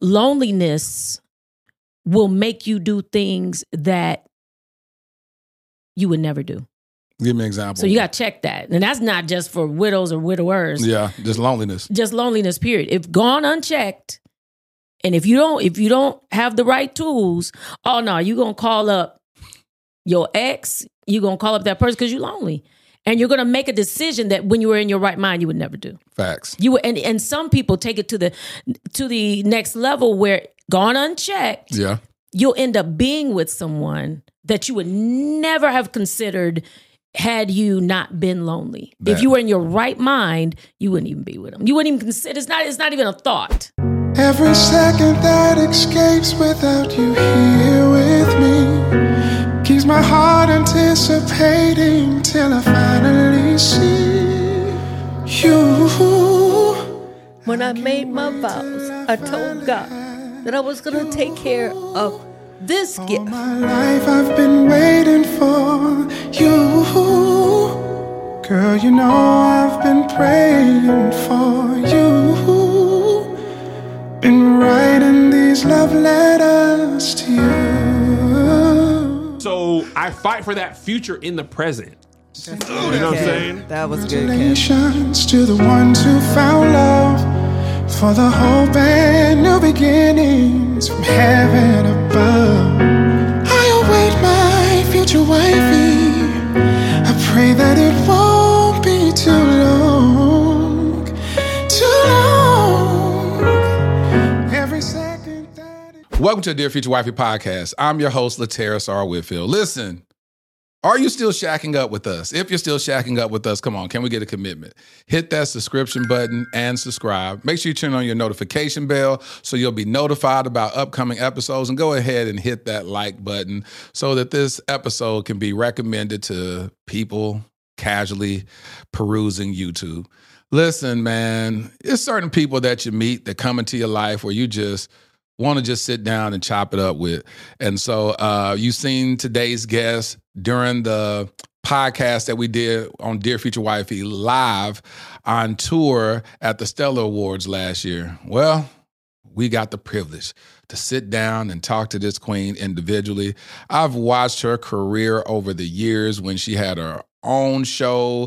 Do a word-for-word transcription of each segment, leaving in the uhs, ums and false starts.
loneliness will make you do things that you would never do. Give me an example. So you got to check that. And that's not just for widows or widowers. Yeah, just loneliness. Just loneliness, period. If gone unchecked, and if you don't if you don't have the right tools, oh no, you're going to call up your ex, you're going to call up that person because you're lonely. And you're going to make a decision that when you were in your right mind, you would never do. Facts. You and and some people take it to the to the next level where gone unchecked, yeah, you'll end up being with someone that you would never have considered had you not been lonely. That. If you were in your right mind, you wouldn't even be with them. You wouldn't even consider. It's not. It's not even a thought. Every second that escapes without you here with me keeps my heart anticipating till I finally see you. When I made my vows, I told God that I was going to take care of this All gift. my life I've been waiting for you. Girl, you know I've been praying for you. Been writing these love letters to you. So I fight for that future in the present. You know what I'm saying? That was good, Ken. Congratulations to the ones who found love, for the hope and new beginnings from heaven above. I await my future wifey. I pray that it won't be too long, too long. Every second that it... Welcome to the Dear Future Wifey podcast. I'm your host, Laterra R. Whitfield. Listen, are you still shacking up with us? If you're still shacking up with us, come on, can we get a commitment? Hit that subscription button and subscribe. Make sure you turn on your notification bell so you'll be notified about upcoming episodes, and go ahead and hit that like button so that this episode can be recommended to people casually perusing YouTube. Listen, man, it's certain people that you meet that come into your life where you just want to just sit down and chop it up with. And so uh, you've seen today's guest during the podcast that we did on Dear Future Wifey live on tour at the Stellar Awards last year. Well, we got the privilege to sit down and talk to this queen individually. I've watched her career over the years when she had her own show,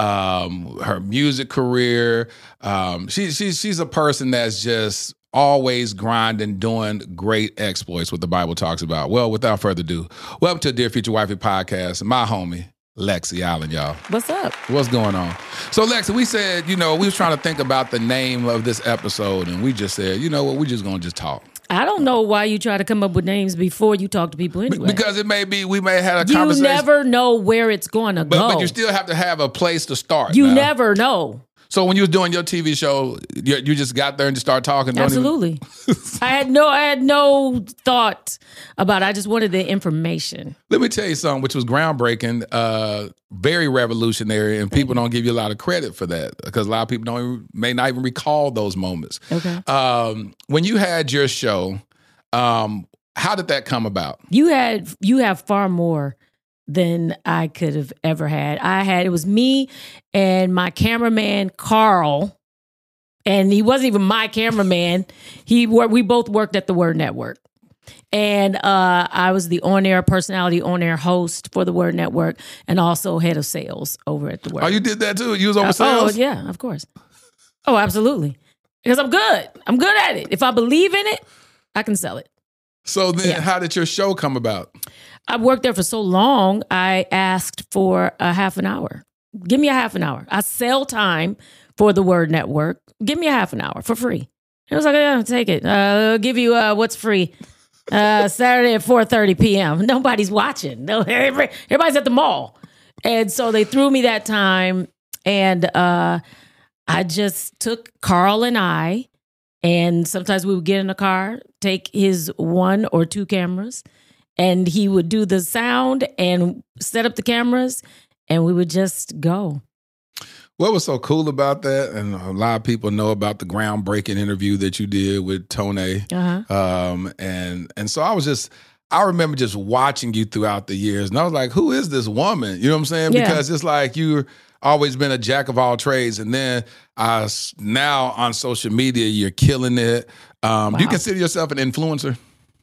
um, her music career. Um, she, she, she's a person that's just always grinding, doing great exploits, what the Bible talks about. Well, without further ado, welcome to the Dear Future Wifey podcast. My homie, Lexi Allen, y'all. What's up? What's going on? So, Lexi, we said, you know, we was trying to think about the name of this episode, and we just said, you know what, we just gonna just talk. I don't know why you try to come up with names before you talk to people anyway. Because it may be, we may have a you conversation. You never know where it's going to but, go. But you still have to have a place to start. You now. never know. So when you was doing your T V show, you, you just got there and just started talking? Don't Absolutely. Even... I had no I had no thought about it. I just wanted the information. Let me tell you something, which was groundbreaking, uh, very revolutionary, and people don't give you a lot of credit for that because a lot of people don't even, may not even recall those moments. Okay. Um, when you had your show, um, how did that come about? You had you have far more than I could have ever had. I had, it was me and my cameraman, Carl, and he wasn't even my cameraman. He We both worked at the Word Network. And uh, I was the on-air personality, on-air host for the Word Network, and also head of sales over at the Word. Oh, you did that too? You was over uh, sales? Oh, yeah, of course. Oh, absolutely. Because I'm good. I'm good at it. If I believe in it, I can sell it. So then yeah. How did your show come about? I worked there for so long, I asked for a half an hour. Give me a half an hour. I sell time for the Word Network. Give me a half an hour for free. It was like, yeah, take it. Uh, I'll give you uh, what's free. Uh, Saturday at four thirty p.m. Nobody's watching. No, everybody's at the mall. And so they threw me that time. And uh, I just took Carl and I, and sometimes we would get in a car, take his one or two cameras, and he would do the sound and set up the cameras, and we would just go. What was so cool about that, and a lot of people know about the groundbreaking interview that you did with Tone, uh-huh. um, and and so I was just, I remember just watching you throughout the years, and I was like, who is this woman? You know what I'm saying? Yeah. Because it's like you, always been a jack of all trades, and then uh, now on social media, you're killing it. Um, Wow. Do you consider yourself an influencer?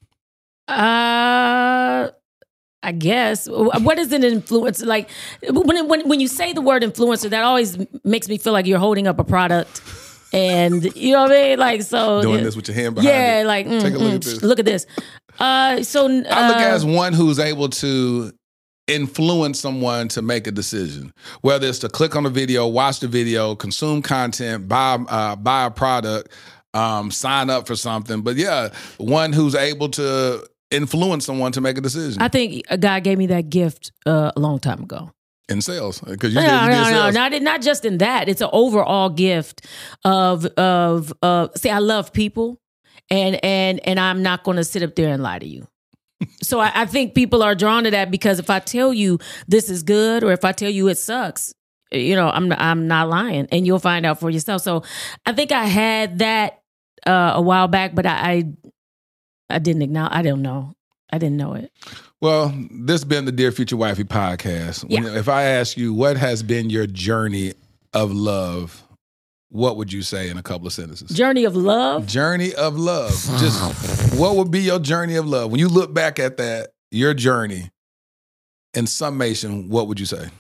Uh, I guess. What is an influencer? Like when when when you say the word influencer, that always makes me feel like you're holding up a product, and you know what I mean. Like so, Doing this with your hand behind yeah, it. like mm, Take a look mm, at this. Look at this. Uh, so uh, I look at it as one who's able to influence someone to make a decision, whether it's to click on the video, watch the video, consume content, buy uh, buy a product, um, sign up for something. But yeah, one who's able to influence someone to make a decision I think a guy gave me that gift uh, a long time ago. in sales because you No, did, you did no, no, sales. not not just in that. It's an overall gift of of uh. See, I love people, and and and I'm not going to sit up there and lie to you. So I, I think people are drawn to that because if I tell you this is good, or if I tell you it sucks, you know, I'm I'm not lying, and you'll find out for yourself. So I think I had that uh, a while back, but I I, I didn't acknowledge. I don't know. I didn't know it. Well, this has been the Dear Future Wifey podcast. When- Yeah. If I ask you what has been your journey of love, what would you say in a couple of sentences? Journey of love. Journey of love. Just what would be your journey of love? When you look back at that, your journey, in summation, what would you say?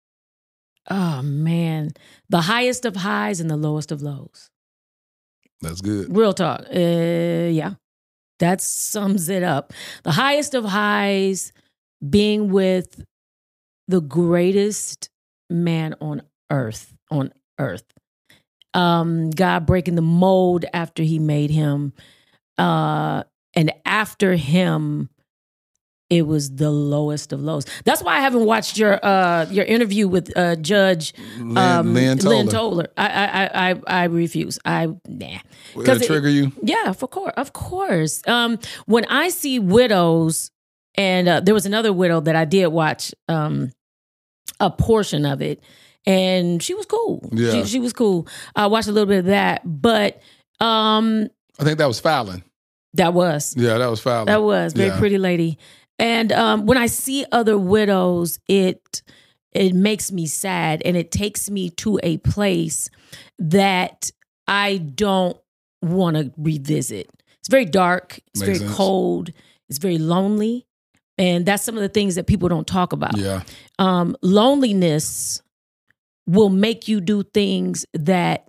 Oh man, the highest of highs and the lowest of lows. That's good. Real talk. Uh, yeah. That sums it up. The highest of highs, being with the greatest man on earth, on earth. Um, God breaking the mold after he made him. Uh, and after him, it was the lowest of lows. That's why I haven't watched your uh, your interview with uh, Judge Lynn, um, Lynn Toller. Lynn Toller. I, I I I refuse. I nah. Would that it- trigger you? Yeah, for course, of course. Um, when I see widows, and uh, there was another widow that I did watch um, a portion of it, and she was cool. Yeah. she, she was cool. I watched a little bit of that, but um, I think that was Fallon. that was Yeah, that was Fallon. that was very Yeah. pretty lady. And um, when I see other widows, it it makes me sad, and it takes me to a place that I don't want to revisit. It's very dark. It's Makes very sense. cold. It's very lonely, and that's some of the things that people don't talk about. Yeah. Um, loneliness will make you do things that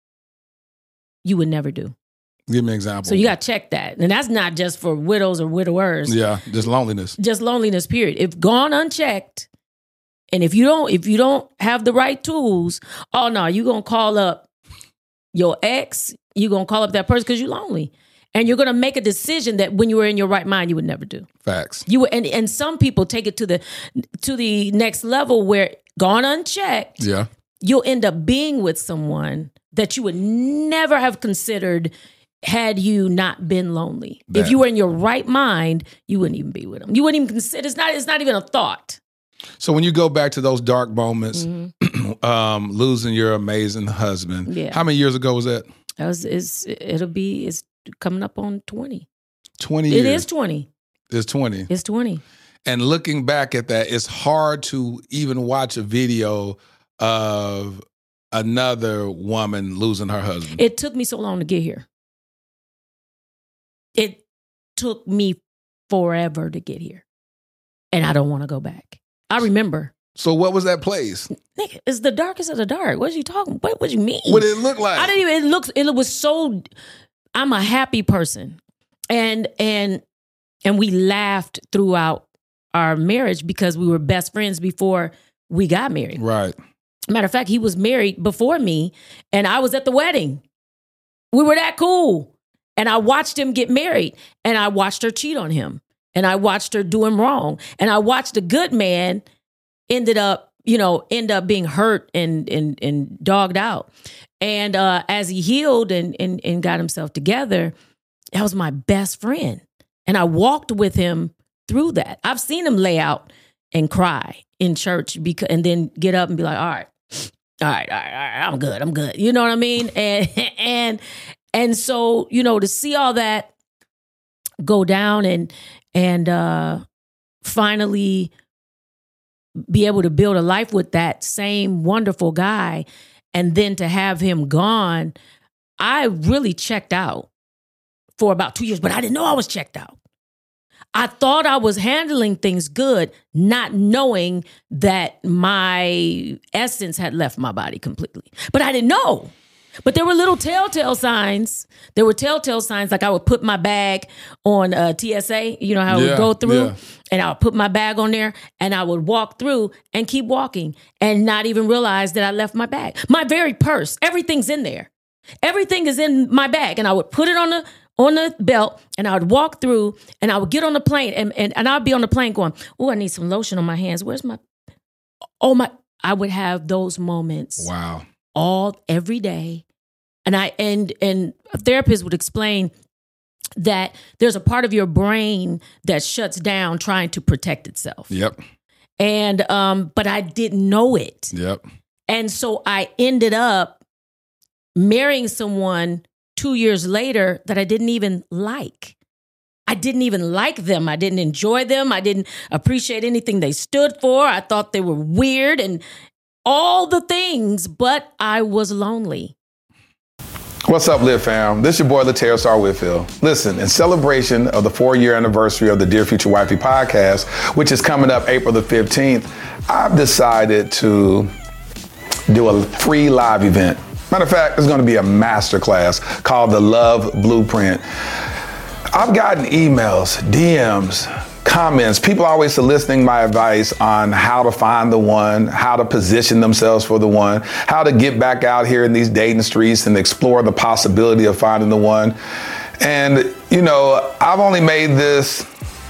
you would never do. Give me an example. So you got to check that, and that's not just for widows or widowers. Yeah, just loneliness. Just loneliness, period. If gone unchecked, and if you don't, if you don't have the right tools, oh no, you're gonna call up your ex, you're gonna call up that person because you're lonely. And you're gonna make a decision that when you were in your right mind, you would never do. Facts. You would, and, and some people take it to the to the next level where gone unchecked, Yeah. you'll end up being with someone that you would never have considered had you not been lonely. That- If you were in your right mind, you wouldn't even be with them. You wouldn't even consider. It's not. It's not even a thought. So when you go back to those dark moments, Mhm. um, losing your amazing husband, Yeah. how many years ago was that? That was. It's. It'll be. It's coming up on twenty. twenty years. It is twenty. It's twenty. It's twenty. And looking back at that, it's hard to even watch a video of another woman losing her husband. It took me so long to get here. It took me forever to get here, and I don't want to go back. I remember. So what was that place? Nigga, it's the darkest of the dark. What you talking? What what you mean? What did it look like? I didn't even. It looks. It was so. I'm a happy person, and and and we laughed throughout our marriage because we were best friends before we got married. Right. Matter of fact, he was married before me, and I was at the wedding. We were that cool, and I watched him get married, and I watched her cheat on him, and I watched her do him wrong, and I watched a good man ended up, you know, end up being hurt and and and dogged out. And uh, as he healed and, and and got himself together, that was my best friend. And I walked with him through that. I've seen him lay out and cry in church because, and then get up and be like, all right, all right, all right, all right, I'm good, I'm good. You know what I mean? And and and so, you know, to see all that go down and and uh, finally be able to build a life with that same wonderful guy, and then to have him gone, I really checked out for about two years, but I didn't know I was checked out. I thought I was handling things good, not knowing that my essence had left my body completely. But I didn't know. But there were little telltale signs. There were telltale signs, like I would put my bag on uh, T S A, you know how I Yeah, would go through, yeah. and I would put my bag on there, and I would walk through and keep walking and not even realize that I left my bag. My very purse, everything's in there. Everything is in my bag, and I would put it on the on the belt, and I would walk through, and I would get on the plane, and, and, and I'd be on the plane going, oh, I need some lotion on my hands. Where's my, oh my, I would have those moments Wow. all, every day. And I, and, and a therapist would explain that there's a part of your brain that shuts down trying to protect itself. Yep. And, um, but I didn't know it. Yep. And so I ended up marrying someone two years later that I didn't even like. I didn't even like them. I didn't enjoy them. I didn't appreciate anything they stood for. I thought they were weird and all the things, but I was lonely. What's up, Live Fam? This is your boy, Laterra Star Whitfield. Listen, in celebration of the four-year anniversary of the Dear Future Wifey podcast, which is coming up April the fifteenth, I've decided to do a free live event. Matter of fact, it's going to be a masterclass called The Love Blueprint. I've gotten emails, D Ms, comments, people always soliciting my advice on how to find the one, how to position themselves for the one, how to get back out here in these dating streets and explore the possibility of finding the one. And, you know, I've only made this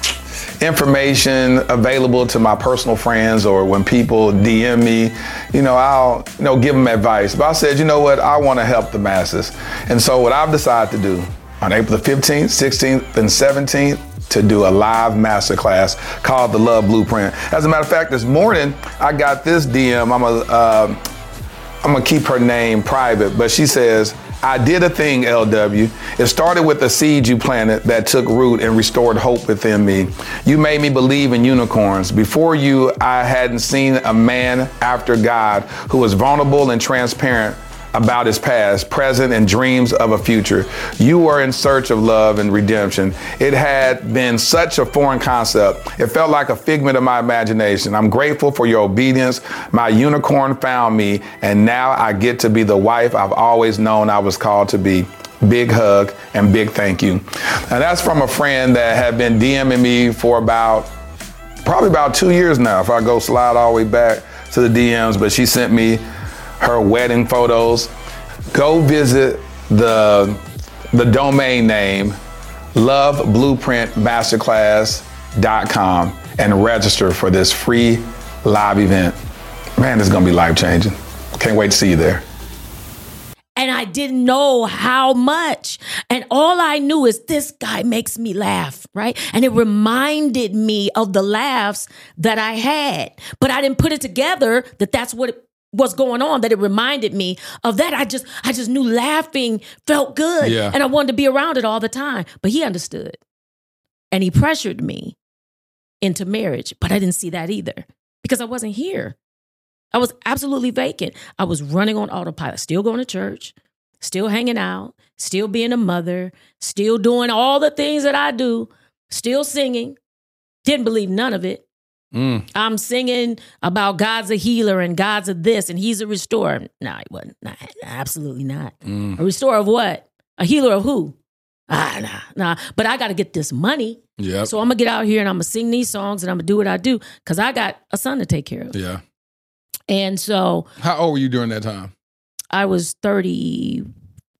information available to my personal friends, or when people D M me, you know, I'll, you know, give them advice. But I said, you know what, I want to help the masses. And so what I've decided to do on April the fifteenth, sixteenth, and seventeenth, to do a live masterclass called The Love Blueprint. As a matter of fact, this morning, I got this D M. I'm a, uh, I'm gonna keep her name private, but she says, I did a thing, L W. It started with a seed you planted that took root and restored hope within me. You made me believe in unicorns. Before you, I hadn't seen a man after God who was vulnerable and transparent about his past, present, and dreams of a future. You were in search of love and redemption. It had been such a foreign concept. It felt like a figment of my imagination. I'm grateful for your obedience. My unicorn found me, and now I get to be the wife I've always known I was called to be. Big hug and big thank you. And that's from a friend that had been DMing me for about, probably about two years now, if I go slide all the way back to the D Ms, but she sent me her wedding photos. Go visit the, the domain name love blueprint masterclass dot com and register for this free live event. Man, it's gonna be life-changing. Can't wait to see you there. And I didn't know how much. And all I knew is this guy makes me laugh, right? And it reminded me of the laughs that I had. But I didn't put it together that that's what it was going on, that it reminded me of that. I just I just knew laughing felt good. Yeah. And I wanted to be around it all the time. But he understood. And he pressured me into marriage. But I didn't see that either because I wasn't here. I was absolutely vacant. I was running on autopilot, still going to church, still hanging out, still being a mother, still doing all the things that I do, still singing. Didn't believe none of it. Mm. I'm singing about God's a healer and God's a this and he's a restorer. No, he wasn't. Nah, absolutely not. Mm. A restorer of what? A healer of who? Ah, nah, nah. But I got to get this money. Yep. So I'm going to get out here and I'm going to sing these songs and I'm going to do what I do because I got a son to take care of. Yeah. And so How old were you during that time? I was thirty-four.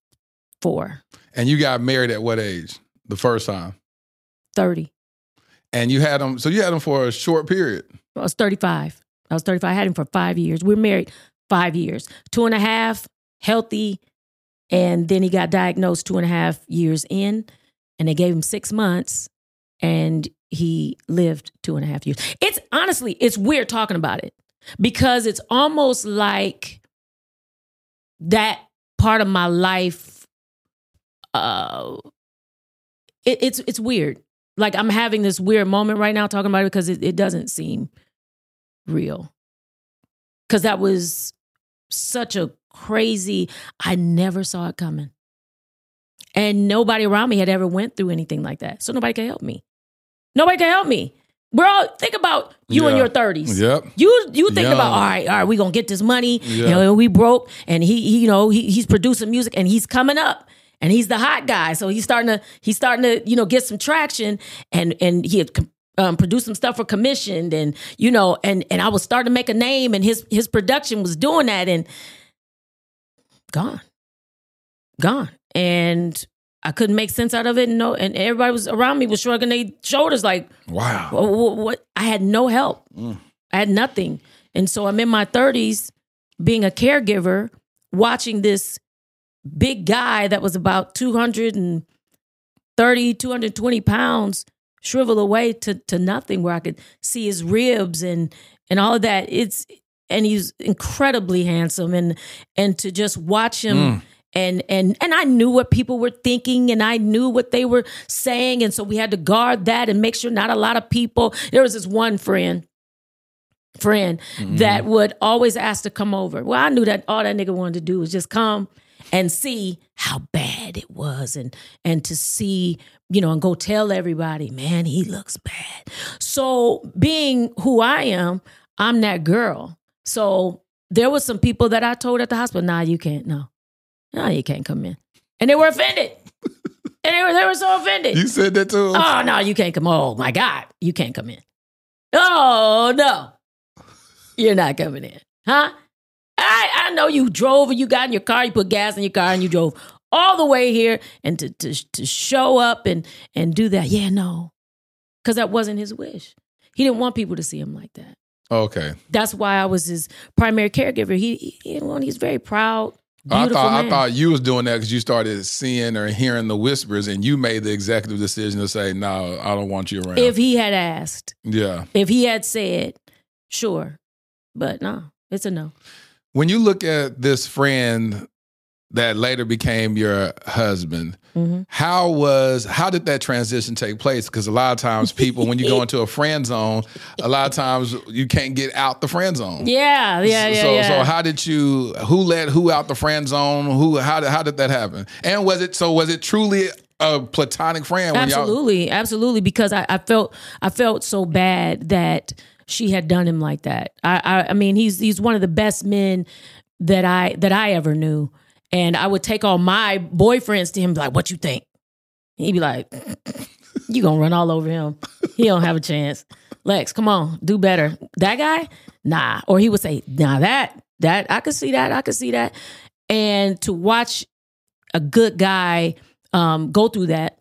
And you got married at what age? The first time? thirty. And you had him, so you had him for a short period. I was thirty-five. I was thirty-five. I had him for five years. We were married five years. Two and a half, healthy. And then he got diagnosed two and a half years in. And they gave him six months. And he lived two and a half years. It's honestly, it's weird talking about it. Because it's almost like that part of my life, uh, it, it's it's weird. Like I'm having this weird moment right now talking about it because it, it doesn't seem real. Because that was such a crazy, I never saw it coming. And nobody around me had ever went through anything like that. So nobody can help me. Nobody can help me. Bro, think about you Yeah. in your thirties. Yep. You you think Young. about, all right, all right, we going to get this money. Yeah. You know, we broke. And he, he you know, he, he's producing music and he's coming up. And he's the hot guy. So he's starting to, he's starting to, you know, get some traction. And and he had um, produced some stuff for commissioned. And, you know, and and I was starting to make a name. And his his production was doing that. And gone. Gone. And I couldn't make sense out of it. And no, and everybody was around me was shrugging their shoulders like, Wow. what, what? I had no help. Mm. I had nothing. And so I'm in my thirties being a caregiver, watching this big guy that was about two hundred thirty, two hundred twenty pounds shrivel away to, to nothing, where I could see his ribs and, and all of that. It's, and he's incredibly handsome, and, and to just watch him Mm. And and and I knew what people were thinking, and I knew what they were saying, and so we had to guard that and make sure not a lot of people. There was this one friend, friend Mm-hmm. that would always ask to come over. Well, I knew that all that nigga wanted to do was just come and see how bad it was, and and to see, you know, and go tell everybody, man, he looks bad. So being who I am, I'm that girl. So there was some people that I told at the hospital, nah, you can't, no. No, you can't come in. And they were offended. And they were, they were so offended. You said that too? Oh, no, you can't come. Oh, my God, you can't come in. Oh, no. You're not coming in. Huh? I, I know you drove and you got in your car, you put gas in your car and you drove all the way here and to to, to show up and, and do that. Yeah, no. Because that wasn't his wish. He didn't want people to see him like that. Okay. That's why I was his primary caregiver. He, he, he he's very proud. I Beautiful thought man. I thought you was doing that because you started seeing or hearing the whispers, and you made the executive decision to say, "No, I don't want you around." If he had asked, yeah. if he had said, sure, but no, it's a no. When you look at this friend that later became your husband, Mm-hmm. how was how did that transition take place? Because a lot of times people, when you go into a friend zone, a lot of times you can't get out the friend zone. Yeah, yeah, yeah. So, yeah. so how did you? Who let who out the friend zone? Who? How did how did that happen? And was it so? Was it truly a platonic friend? When y'all, absolutely, absolutely. Because I, I felt I felt so bad that she had done him like that. I, I I mean, he's he's one of the best men that I that I ever knew. And I would take all my boyfriends to him, like, what you think? He'd be like, you gonna run all over him. He don't have a chance. Lex, come on, do better. That guy? Nah. Or he would say, nah, that, that, I could see that, I could see that. And to watch a good guy um, go through that.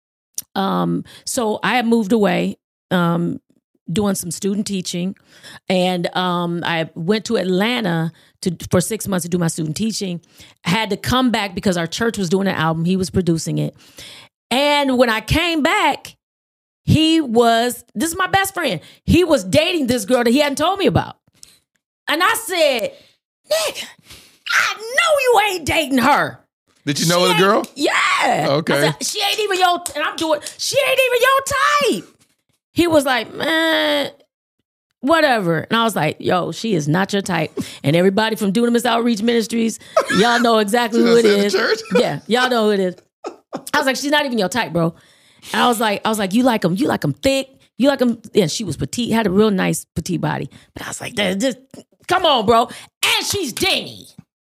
Um, so I had moved away, um, doing some student teaching. And um, I went to Atlanta to for six months to do my student teaching. I had to come back because our church was doing an album. He was producing it. And when I came back, he was, this is my best friend. He was dating this girl that he hadn't told me about. And I said, nigga, I know you ain't dating her. did you know She the ain't- girl? Yeah. Okay. I said, she ain't even your, and I'm doing, she ain't even your type. He was like, man, whatever. And I was like, yo, she is not your type. And everybody from Dunamis Outreach Ministries, y'all know exactly who it That's in the is. church? Yeah, y'all know who it is. I was like, she's not even your type, bro. And I was like, I was like, you like them, you like them thick, you like them. Yeah, she was petite, had a real nice petite body. But I was like, just come on, bro. And she's dingy,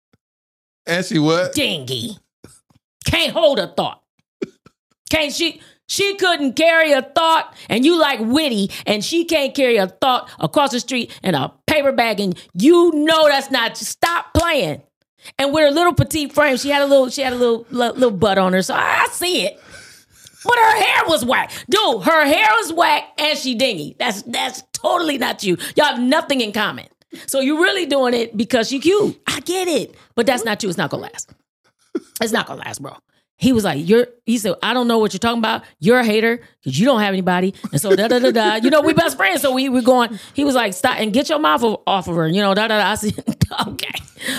And she what? dingy. Can't hold a thought. Can't she? She couldn't carry a thought, and you like witty, and she can't carry a thought across the street in a paper bag, and you know that's not. Stop playing. And with her little petite frame, she had a little, she had a little, little, little butt on her, so I, I see it. But her hair was whack, dude. Her hair was whack, and she dingy. That's that's totally not you. Y'all have nothing in common. So you're really doing it because she cute. I get it, but that's not you. It's not gonna last. It's not gonna last, bro. He was like, "You're." He said, "I don't know what you're talking about. You're a hater because you don't have anybody." And so da da da da. You know, we best friends, so we we going. He was like, "Stop and get your mouth off of her." You know, da da da. I said, "Okay,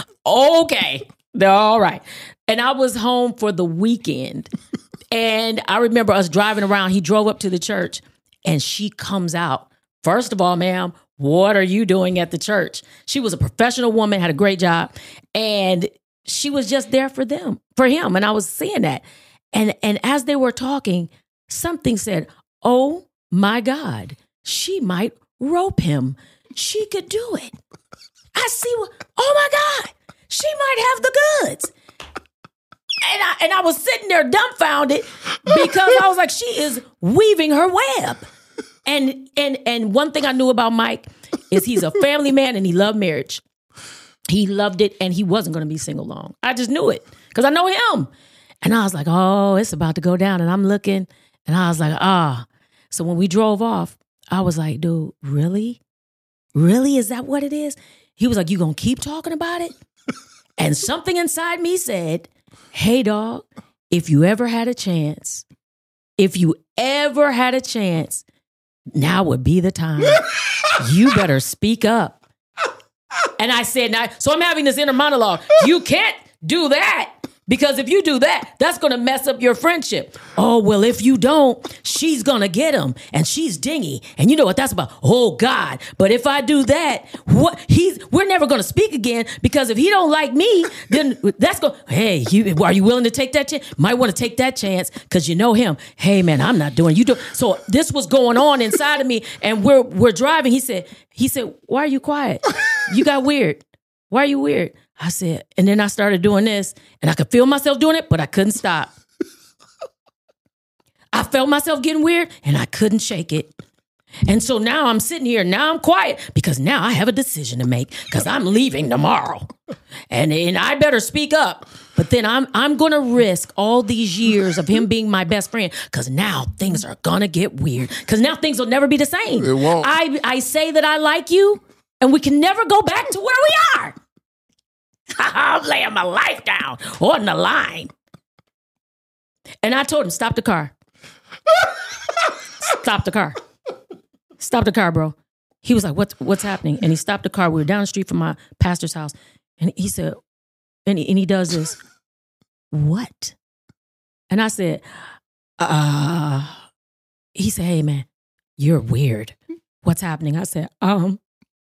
okay, they're all right." And I was home for the weekend, and I remember us driving around. He drove up to the church, and she comes out. First of all, ma'am, what are you doing at the church? She was a professional woman, had a great job, and she was just there for them, for him. And I was seeing that. And, and as they were talking, something said, oh my God, she might rope him. She could do it. I see what, oh my God, she might have the goods. And I, and I was sitting there dumbfounded because I was like, she is weaving her web. And, and, and one thing I knew about Mike is he's a family man and he loved marriage. He loved it and he wasn't going to be single long. I just knew it because I know him. And I was like, oh, it's about to go down. And I'm looking and I was like, ah. So when we drove off, I was like, dude, really? Really? Is that what it is? He was like, you going to keep talking about it? And something inside me said, hey, dog, if you ever had a chance, if you ever had a chance, now would be the time. You better speak up. And I said, now, so I'm having this inner monologue. You can't do that. Because if you do that, that's going to mess up your friendship. Oh, well, if you don't, she's going to get him. And she's dingy. And you know what that's about? Oh, God. But if I do that, what he's we're never going to speak again. Because if he don't like me, then that's going, hey, you, are you willing to take that chance? Might want to take that chance because you know him. Hey, man, I'm not doing, you do. So this was going on inside of me. And we're we're driving. He said, he said, why are you quiet? You got weird. Why are you weird? I said, and then I started doing this, and I could feel myself doing it, but I couldn't stop. I felt myself getting weird, and I couldn't shake it. And so now I'm sitting here, now I'm quiet, because now I have a decision to make, because I'm leaving tomorrow. And, and I better speak up. But then I'm I'm going to risk all these years of him being my best friend, because now things are going to get weird, because now things will never be the same. It won't. I, I say that I like you, and we can never go back to where we are. I'm laying my life down on the line. And I told him, stop the car. Stop the car. Stop the car, bro. He was like, what's, what's happening? And he stopped the car. We were down the street from my pastor's house. And he said, and he, and he does this, what? And I said, uh, he said, hey, man, you're weird. What's happening? I said, um,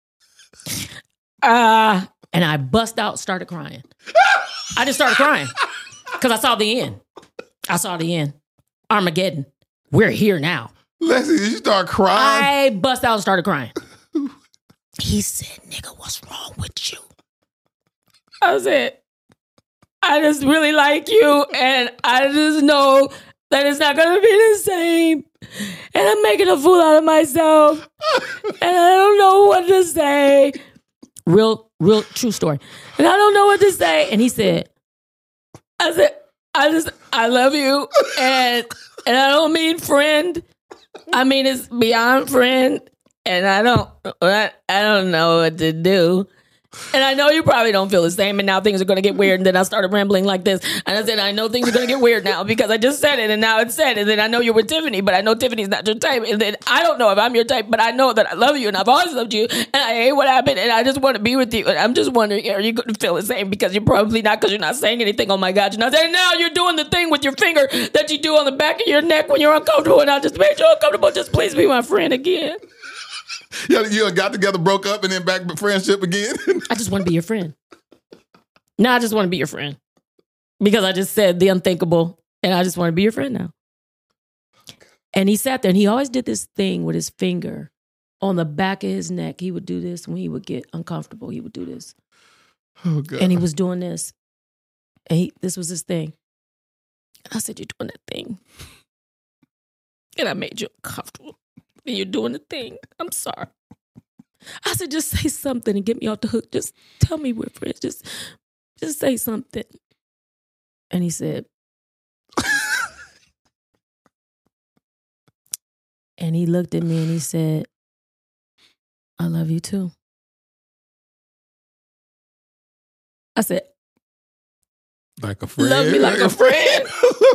uh, and I bust out, started crying. I just started crying because I saw the end. I saw the end. Armageddon. We're here now. Lexi, did you start crying? I bust out and started crying. He said, nigga, what's wrong with you? I said, I just really like you, and I just know that it's not going to be the same. And I'm making a fool out of myself. And I don't know what to say. Real, real true story. And I don't know what to say. And he said, I said, I just, I love you. And and I don't mean friend. I mean, it's beyond friend. And I don't, I, I don't know what to do. And I know you probably don't feel the same. And now things are going to get weird. And then I started rambling like this. And I said, I know things are going to get weird now because I just said it. And now it's said. And then I know you're with Tiffany, but I know Tiffany's not your type. And then I don't know if I'm your type, but I know that I love you and I've always loved you. And I hate what happened. And I just want to be with you. And I'm just wondering, are you going to feel the same? Because you're probably not, because you're not saying anything. Oh my God, you're not saying, now you're doing the thing with your finger that you do on the back of your neck when you're uncomfortable. And I just made you uncomfortable. Just please be my friend again. You, you got together, broke up, and then back to friendship again? I just want to be your friend. No, I just want to be your friend. Because I just said the unthinkable, and I just want to be your friend now. And he sat there, and he always did this thing with his finger on the back of his neck. He would do this when he would get uncomfortable. He would do this. Oh, God. And he was doing this. And he, this was his thing. And I said, you're doing that thing. And I made you uncomfortable. And you're doing the thing. I'm sorry. I said, just say something and get me off the hook. Just tell me we're friends. Just, just say something. And he said, and he looked at me and he said, I love you too. I said, like a friend. Love me like a friend.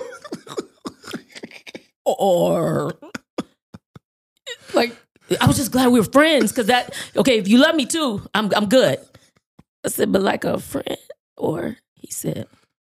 Or like, I was just glad we were friends because that, okay, if you love me too, I'm I'm good. I said, but like a friend? Or he said,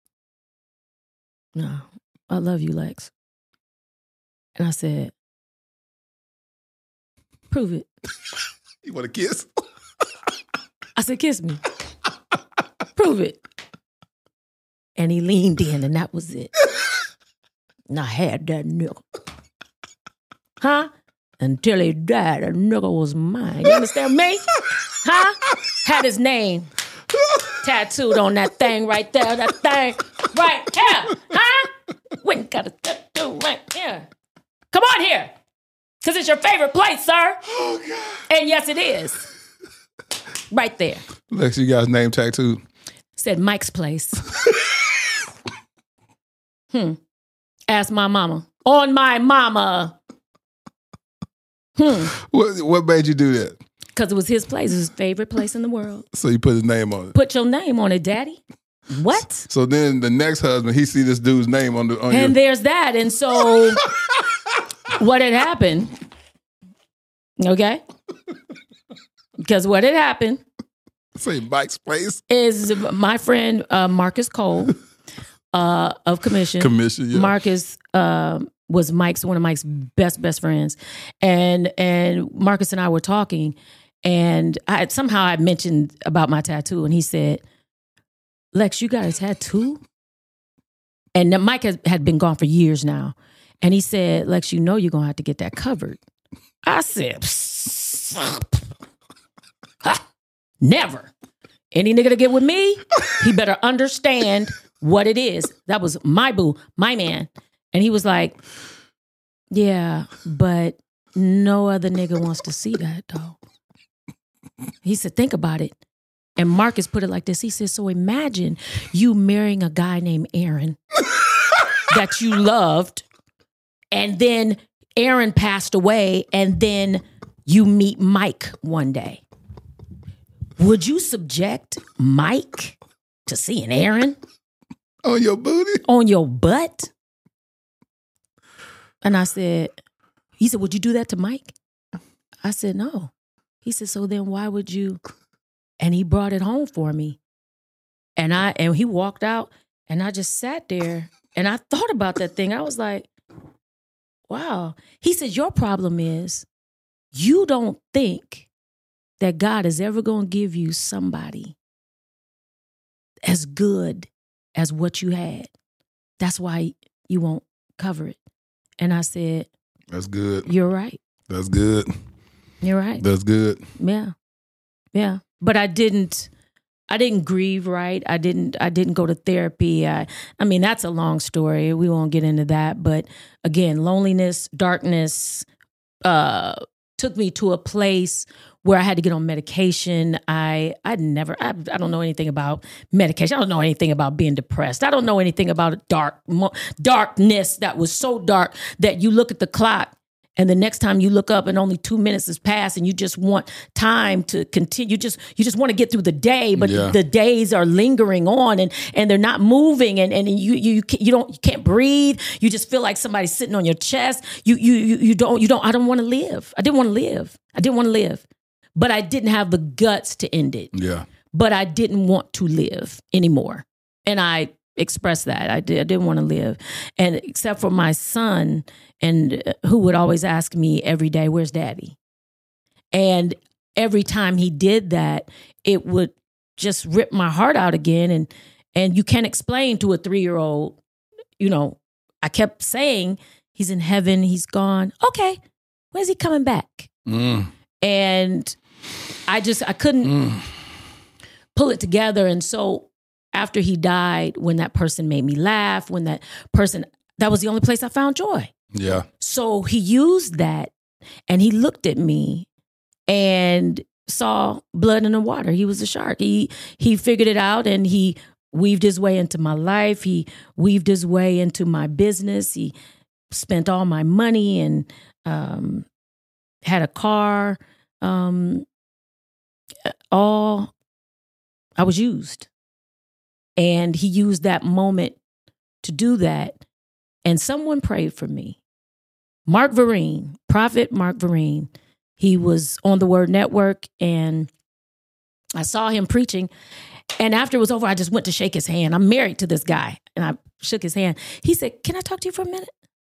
no, I love you, Lex. And I said, prove it. You want a kiss? I said, kiss me. Prove it. And he leaned in, and that was it. And I had that nigga. Huh? Until he died, that nigga was mine. You understand me? Huh? Had his name tattooed on that thing right there. That thing right here. Huh? We got a tattoo right here. Come on here. Because it's your favorite place, sir. Oh, God. And yes, it is. Right there. Lex, you got his name tattooed? Said Mike's place. hmm. Ask my mama. On my mama. Hmm. What, what made you do that? Because it was his place. It was his favorite place in the world. So you put his name on it. Put your name on it, Daddy. What? So then the next husband, he see this dude's name on the on And your... there's that. And so what had happened, okay? Because what had happened Say Mike's place. is my friend uh, Marcus Cole uh, of Commission. Commission, yeah. Marcus um, was Mike's one of Mike's best best friends, and and Marcus and I were talking, and I somehow I mentioned about my tattoo, and he said, "Lex, you got a tattoo?" And now Mike has, had been gone for years now, and he said, "Lex, you know you're gonna have to get that covered." I said, "Never. Any nigga to get with me, he better understand what it is." That was my boo, my man. And he was like, "Yeah, but no other nigga wants to see that, though." He said, "Think about it." And Marcus put it like this. He said, "So imagine you marrying a guy named Aaron that you loved, and then Aaron passed away, and then you meet Mike one day. Would you subject Mike to seeing Aaron On your booty? on your butt?" And I said, he said, "Would you do that to Mike?" I said, "No." He said, "So then why would you?" And he brought it home for me. And I and he walked out, and I just sat there, and I thought about that thing. I was like, wow. He said, "Your problem is you don't think that God is ever going to give you somebody as good as what you had. That's why you won't cover it." And I said, That's good. "You're right. That's good. You're right." That's good. Yeah. Yeah. But I didn't I didn't grieve right. I didn't I didn't go to therapy. I I mean, that's a long story. We won't get into that. But again, loneliness, darkness, uh, took me to a place where I had to get on medication. I I never I, I don't know anything about medication. I don't know anything about being depressed. I don't know anything about dark mo- darkness that was so dark that you look at the clock and the next time you look up and only two minutes has passed and you just want time to continue. You just you just want to get through the day, but Yeah. the days are lingering on and and they're not moving and and you you you don't you can't breathe. You just feel like somebody's sitting on your chest. You you you, you don't you don't I don't want to live. I didn't want to live. I didn't want to live. But I didn't have the guts to end it. Yeah. But I didn't want to live anymore. And I expressed that. I, did, I didn't want to live. And except for my son, and uh, who would always ask me every day, "Where's Daddy?" And every time he did that, it would just rip my heart out again. And and you can't explain to a three-year-old, you know, I kept saying, "He's in heaven, he's gone." Okay, when's he coming back? Mm. And I just, I couldn't Mm. pull it together. And so after he died, when that person made me laugh, when that person, that was the only place I found joy. Yeah. So he used that and he looked at me and saw blood in the water. He was a shark. He, he figured it out and he weaved his way into my life. He weaved his way into my business. He spent all my money and um, had a car. Um, all I was used. And he used that moment to do that. And someone prayed for me. Mark Vereen, Prophet Mark Vereen, he was on the Word Network and I saw him preaching. And after it was over, I just went to shake his hand. I'm married to this guy. And I shook his hand. He said, "Can I talk to you for a minute?"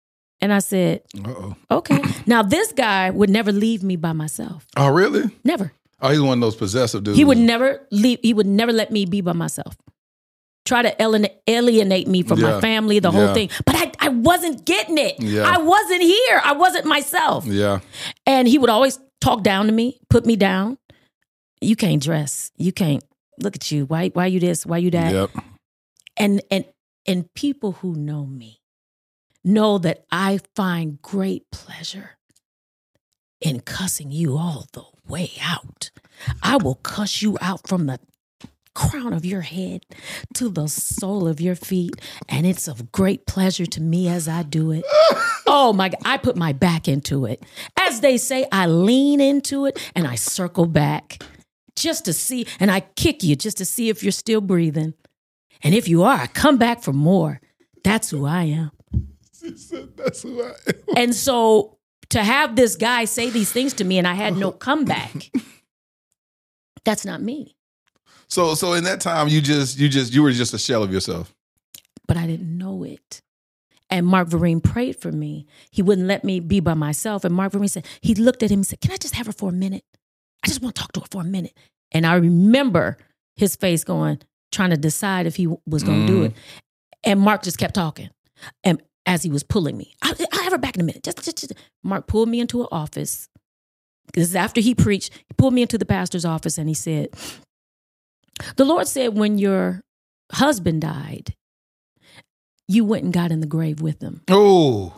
And I said, Uh-oh. okay. Now, this guy would never leave me by myself. Oh, really? Never. Oh, he's one of those possessive dudes. He would never leave. He would never let me be by myself. Try to alien- alienate me from Yeah. my family, the Yeah. whole thing. But I, I wasn't getting it. Yeah. I wasn't here. I wasn't myself. Yeah. And he would always talk down to me, put me down. You can't dress. You can't. Look at you. Why, why you this? Why you that? Yep. And, and, and people who know me know that I find great pleasure in cussing you all the way out. I will cuss you out from the crown of your head to the sole of your feet, and it's of great pleasure to me as I do it. Oh my God, I put my back into it. As they say, I lean into it and I circle back just to see, and I kick you just to see if you're still breathing. And if you are, I come back for more. That's who I am. She said, that's who I am. And so to have this guy say these things to me and I had no comeback, that's not me. So, so in that time, you just, you just, you were just a shell of yourself. But I didn't know it. And Mark Vereen prayed for me. He wouldn't let me be by myself. And Mark Vereen said, he looked at him and said, can I just have her for a minute? I just want to talk to her for a minute. And I remember his face going, trying to decide if he was going to Mm. do it. And Mark just kept talking. And as he was pulling me, I'll, I'll have her back in a minute. Just, just, just. Mark pulled me into an office. This is after he preached. He pulled me into the pastor's office and he said, the Lord said, when your husband died, you went and got in the grave with him. Oh.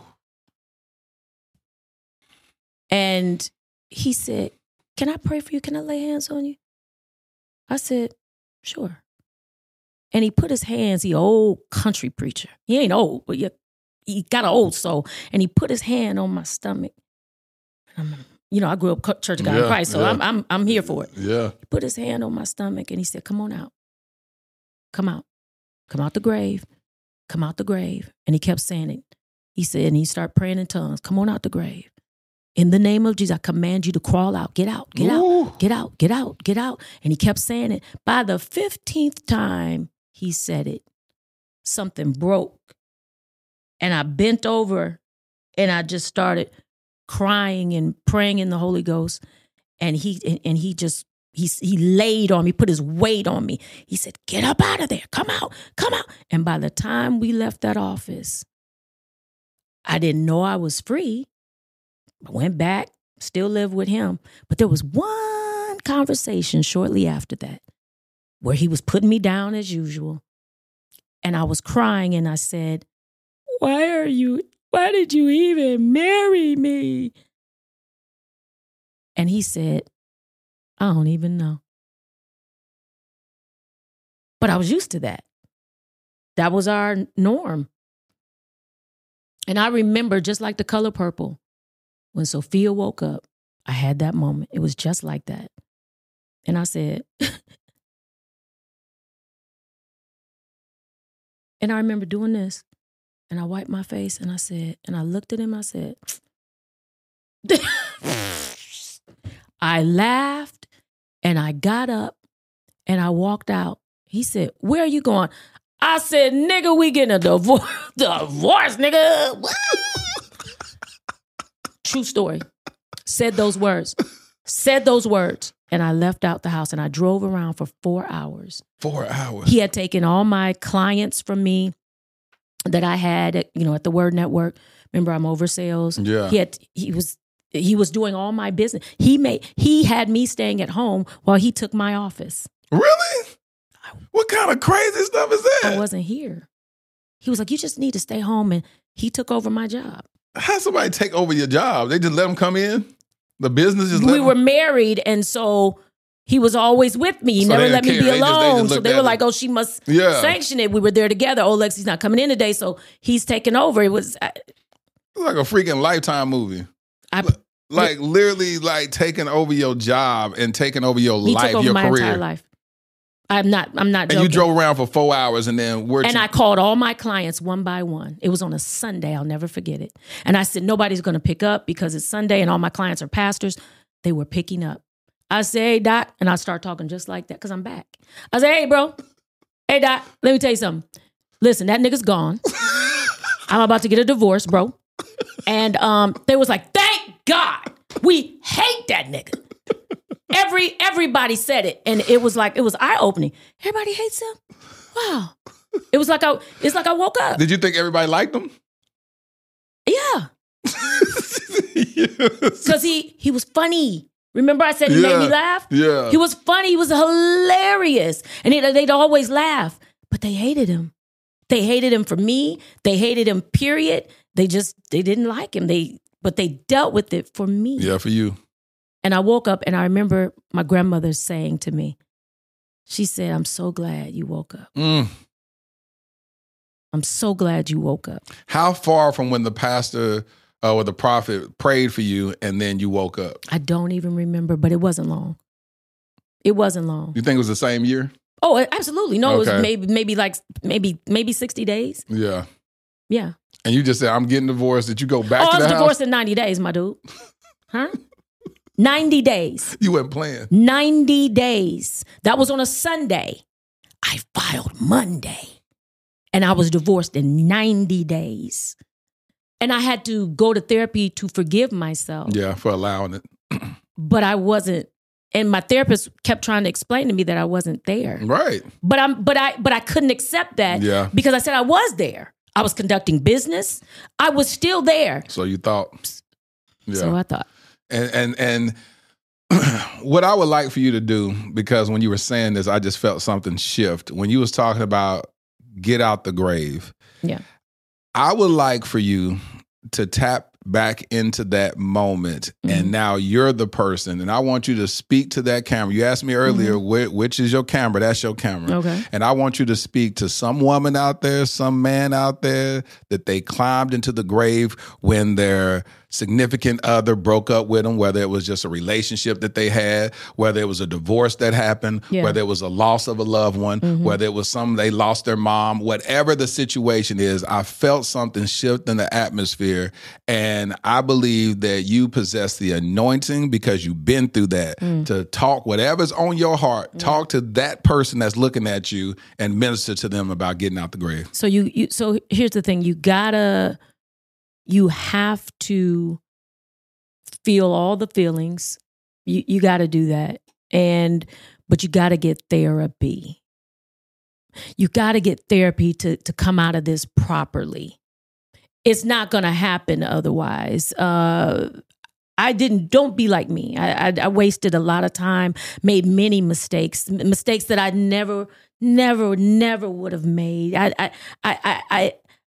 And he said, can I pray for you? Can I lay hands on you? I said, sure. And he put his hands, he old country preacher. He ain't old, but he, he got an old soul. And he put his hand on my stomach. I'm, you know, I grew up Church of God in Yeah, Christ, so yeah. I'm, I'm, I'm here for it. Yeah. He put his hand on my stomach and he said, come on out. Come out. Come out the grave. Come out the grave. And he kept saying it. He said, and he started praying in tongues. Come on out the grave. In the name of Jesus, I command you to crawl out. Get out. Get Ooh. out. Get out. Get out. Get out. And he kept saying it. By the fifteenth time he said it, something broke. And I bent over and I just started crying and praying in the Holy Ghost. And he and, and he just, he, he laid on me, put his weight on me. He said, get up out of there. Come out. Come out. And by the time we left that office, I didn't know I was free. I went back, still lived with him. But there was one conversation shortly after that where he was putting me down as usual. And I was crying and I said, why are you, why did you even marry me? And he said, I don't even know. But I was used to that. That was our norm. And I remember, just like The Color Purple, when Sophia woke up, I had that moment. It was just like that. And I said, and I remember doing this, and I wiped my face, and I said, and I looked at him, I said, I laughed, and I got up, and I walked out. He said, where are you going? I said, nigga, we getting a divorce, divorce, nigga. What? True story. Said those words. Said those words. And I left out the house and I drove around for four hours. Four hours. He had taken all my clients from me that I had at, you know, at the Word Network. Remember, I'm over sales. Yeah. He had, he was, he was doing all my business. He made, he had me staying at home while he took my office. Really? What kind of crazy stuff is that? I wasn't here. He was like, you just need to stay home. And he took over my job. How somebody take over your job? They just let them come in? The business just let We them? were married, and so he was always with me. He So never they let me didn't be care. They just- they alone. just so looked they at were it. like, oh, she must Yeah. sanction it. We were there together. Oh, Lexi's not coming in today, so he's taking over. It was, I, It's like a freaking Lifetime movie. I Like literally like taking over your job and taking over your he life, took over your my career. entire life. I'm not, I'm not And joking. you drove around for four hours and then where And I called all my clients one by one. It was on a Sunday. I'll never forget it. And I said, nobody's going to pick up because it's Sunday and all my clients are pastors. They were picking up. I said, hey, Doc. And I start talking just like that because I'm back. I said, hey, bro. Hey, Doc. Let me tell you something. Listen, that nigga's gone. I'm about to get a divorce, bro. And um, they was like, thank God, we hate that nigga. Every everybody said it, and it was like it was eye opening. Everybody hates him. Wow. It was like I. It's like I woke up. Did you think everybody liked him? Yeah. Because he he was funny. Remember I said he Yeah. made me laugh? Yeah. He was funny. He was hilarious. And he, they'd always laugh. But they hated him. They hated him for me. They hated him, period. They just, they didn't like him. They, but they dealt with it for me. Yeah, for you. And I woke up and I remember my grandmother saying to me, she said, I'm so glad you woke up. Mm. I'm so glad you woke up. How far from when the pastor uh, or the prophet prayed for you and then you woke up? I don't even remember, but it wasn't long. It wasn't long. You think it was the same year? Oh, absolutely. No, it Okay. was maybe maybe like maybe maybe sixty days. Yeah. Yeah. And you just said, I'm getting divorced. Did you go back Oh, to I the was house? divorced in ninety days, my dude. Huh? ninety days. You weren't playing. ninety days. That was on a Sunday. I filed Monday. And I was divorced in ninety days. And I had to go to therapy to forgive myself. Yeah, for allowing it. But I wasn't. And my therapist kept trying to explain to me that I wasn't there. Right. But I'm but I but I couldn't accept that Yeah. because I said I was there. I was conducting business. I was still there. So you thought. Yeah. So I thought. And and and what I would like for you to do, because when you were saying this, I just felt something shift. When you was talking about get out the grave. Yeah. I would like for you to tap back into that moment, Mm-hmm. and now you're the person, and I want you to speak to that camera. You asked me earlier, Mm-hmm. which, which is your camera? That's your camera. Okay. And I want you to speak to some woman out there, some man out there that they climbed into the grave when their significant other broke up with them, whether it was just a relationship that they had, whether it was a divorce that happened, Yeah. whether it was a loss of a loved one, Mm-hmm. whether it was some they lost their mom, whatever the situation is, I felt something shift in the atmosphere. And I believe that you possess the anointing because you've been through that Mm. to talk whatever's on your heart, talk to that person that's looking at you and minister to them about getting out the grave. So you, you so here's the thing. You gotta you have to feel all the feelings. You you gotta do that. And but you gotta get therapy. You gotta get therapy to to come out of this properly. It's not gonna happen otherwise. Uh I didn't, don't be like me. I, I, I wasted a lot of time, made many mistakes, m- mistakes that I never, never, never would have made. I, I, I, I, I,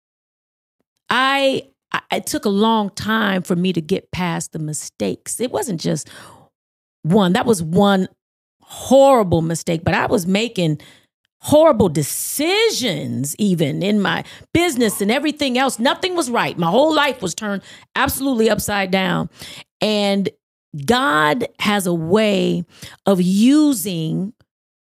I, I, it took a long time for me to get past the mistakes. It wasn't just one, that was one horrible mistake, but I was making horrible decisions even in my business and everything else. Nothing was right. My whole life was turned absolutely upside down. And God has a way of using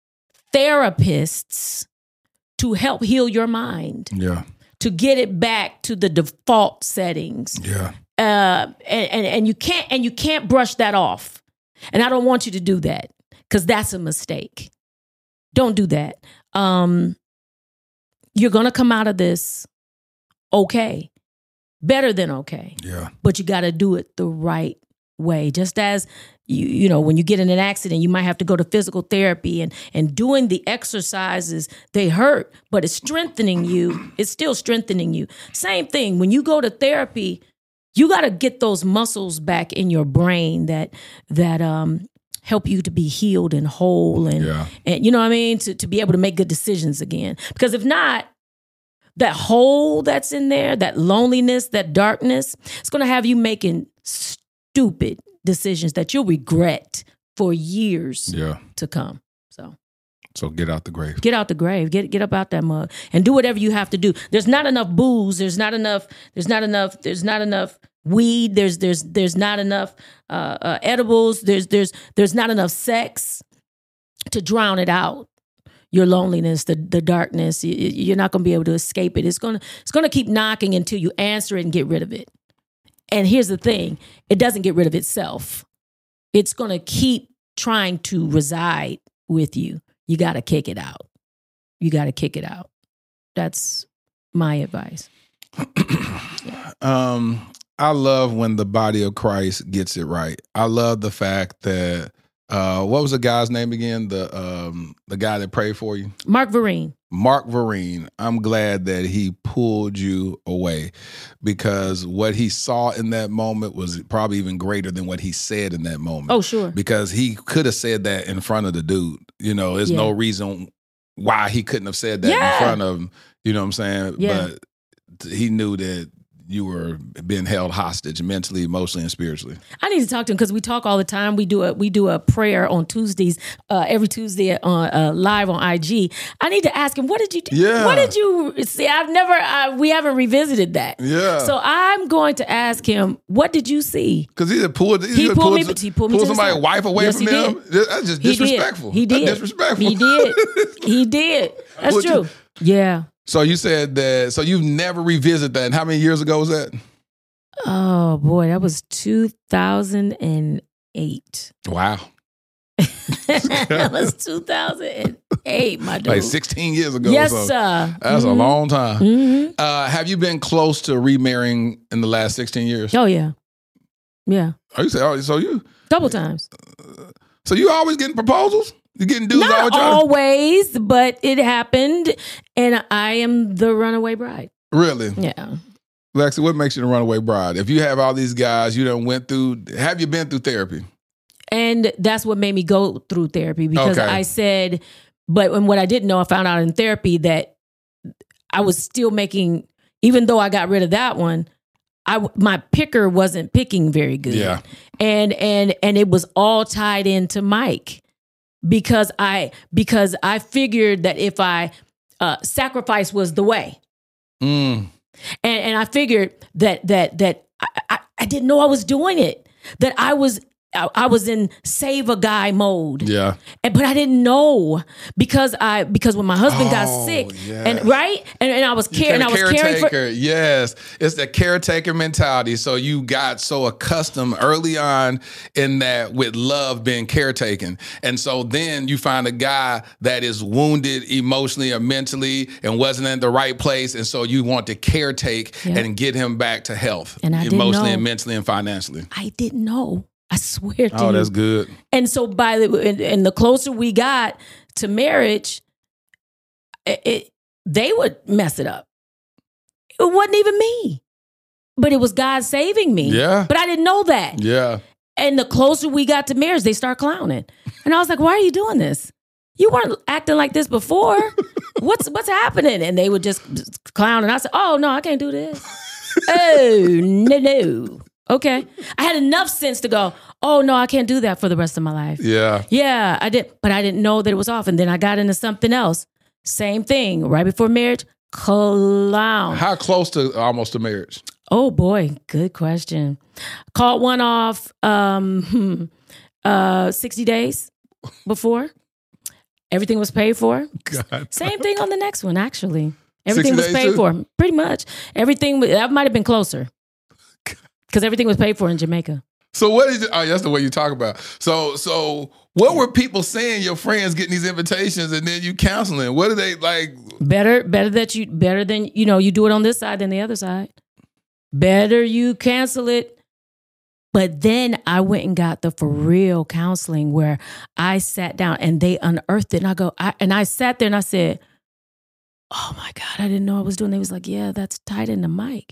therapists to help heal your mind, Yeah. to get it back to the default settings. Yeah. Uh, and, and, and you can't and you can't brush that off. And I don't want you to do that because that's a mistake. Don't do that. Um, you're going to come out of this okay, better than okay, Yeah. but you got to do it the right way. Just as you, you know, when you get in an accident, you might have to go to physical therapy and, and doing the exercises, they hurt, but it's strengthening you. It's still strengthening you. Same thing. When you go to therapy, you got to get those muscles back in your brain that, that, um, help you to be healed and whole and, Yeah. and you know what I mean? To, to be able to make good decisions again. Because if not, that hole that's in there, that loneliness, that darkness, it's going to have you making stupid decisions that you'll regret for years Yeah. to come. So So get out the grave. get out the grave, get get up out that mud and do whatever you have to do. There's not enough booze. There's not enough. There's not enough. There's not enough weed. There's there's there's not enough uh, uh, edibles. There's there's there's not enough sex to drown it out. Your loneliness, the the darkness. You, you're not going to be able to escape it. It's gonna it's gonna keep knocking until you answer it and get rid of it. And here's the thing: it doesn't get rid of itself. It's going to keep trying to reside with you. You got to kick it out. You got to kick it out. That's my advice. um, I love when the body of Christ gets it right. I love the fact that uh, what was the guy's name again? The um, the guy that prayed for you, Mark Vereen. Mark Vereen. I'm glad that he pulled you away, because what he saw in that moment was probably even greater than what he said in that moment. Oh, sure. Because he could have said that in front of the dude. You know, there's Yeah. no reason why he couldn't have said that Yeah. in front of him. You know what I'm saying? Yeah. But he knew that you were being held hostage mentally, emotionally, and spiritually. I need to talk to him because we talk all the time. We do a we do a prayer on Tuesdays, uh, every Tuesday on uh, live on I G. I need to ask him, what did you do? Yeah. What did you see? I've never, uh, we haven't revisited that. Yeah. So I'm going to ask him, what did you see? Because he pulled, he, He just pulled pulled, me- some- he pulled me pulled to the somebody's side. wife away Yes, from he them. did. That's just He did. disrespectful. He That's did. disrespectful. He did. He did. That's Would you- true. Yeah. So you said that. So you've never revisited that. And how many years ago was that? Oh boy, that was two thousand eight. Wow, That was two thousand eight, my dude. like sixteen years ago. Yes, so sir. That's a Mhm. long time. Mhm. Uh, have you been close to remarrying in the last sixteen years? Oh yeah, yeah, Oh, you say, oh, so you, couple times. so you always getting proposals? You getting dudes always Not trying to- always, but it happened, and I am the runaway bride. Really? Yeah. Lexi, what makes you the runaway bride? If you have all these guys you done went through, have you been through therapy? And that's what made me go through therapy, because Okay. I said, but when what I didn't know, I found out in therapy that I was still making, even though I got rid of that one, I my picker wasn't picking very good. Yeah. And and and it was all tied into Mike, because I because I figured that if I uh, sacrifice was the way. Mm. And and I figured that that that I, I, I didn't know I was doing it. That I was I, I was in save a guy mode. Yeah. And, but I didn't know, because I because when my husband got Oh, sick, yes. and right, and, and I was You caring, I became was a caring for. caretaker. Yes, it's the caretaker mentality. So you got so accustomed early on in that with love being caretaken, and so then you find a guy that is wounded emotionally or mentally and wasn't in the right place, and so you want to caretake Yeah. and get him back to health, And I didn't emotionally know. and mentally and financially. I didn't know. I swear to Oh, you. that's good. And so by the and, and the closer we got to marriage, it, it they would mess it up. It wasn't even me, but it was God saving me. Yeah. But I didn't know that. Yeah. And the closer we got to marriage, they start clowning, and I was like, "Why are you doing this? You weren't acting like this before. What's what's happening?" And they would just clown, and I said, "Oh no, I can't do this. Oh no, no." Okay. I had enough sense to go, oh, no, I can't do that for the rest of my life. Yeah. Yeah, I did. But I didn't know that it was off. And then I got into something else. Same thing. Right before marriage, clown. How close to almost to marriage? Oh, boy. Good question. Caught one off um, uh, sixty days before. Everything was paid for. God. Same thing on the next one, actually. Everything was days paid too? for. Pretty much. Everything, that might have been closer. Because everything was paid for in Jamaica. So what is it? Oh, that's the way you talk about. So, so what were people saying? Your friends getting these invitations, and then you counseling. What are they like? Better, better that you, better than, you know, you do it on this side than the other side. Better you cancel it. But then I went and got the for real counseling where I sat down and they unearthed it. And I go, I, and I sat there and I said, oh my God, I didn't know I was doing. They was like, yeah, that's tied into Mike.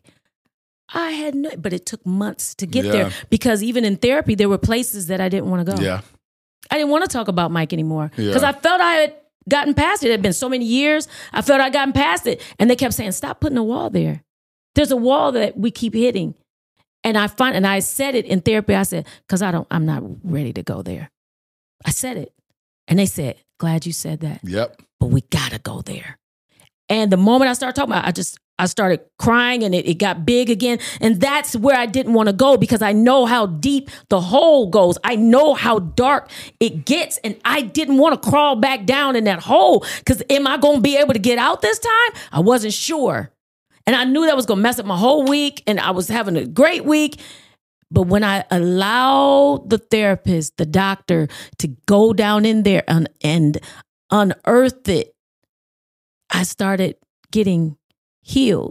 I had no, but it took months to get Yeah. there, because even in therapy, there were places that I didn't want to go. Yeah, I didn't want to talk about Mike anymore, Yeah. because I felt I had gotten past it. It had been so many years. I felt I'd gotten past it. And they kept saying, stop putting a wall there. There's a wall that we keep hitting. And I find, and I said it in therapy. I said, because I don't, I'm not ready to go there. I said it. And they said, glad you said that, yep. but we gotta go there. And the moment I started talking about it, I just, I started crying, and it, it got big again. And that's where I didn't want to go, because I know how deep the hole goes. I know how dark it gets. And I didn't want to crawl back down in that hole, because am I going to be able to get out this time? I wasn't sure. And I knew that was going to mess up my whole week. And I was having a great week. But when I allowed the therapist, the doctor, to go down in there and, and unearth it, I started getting healed.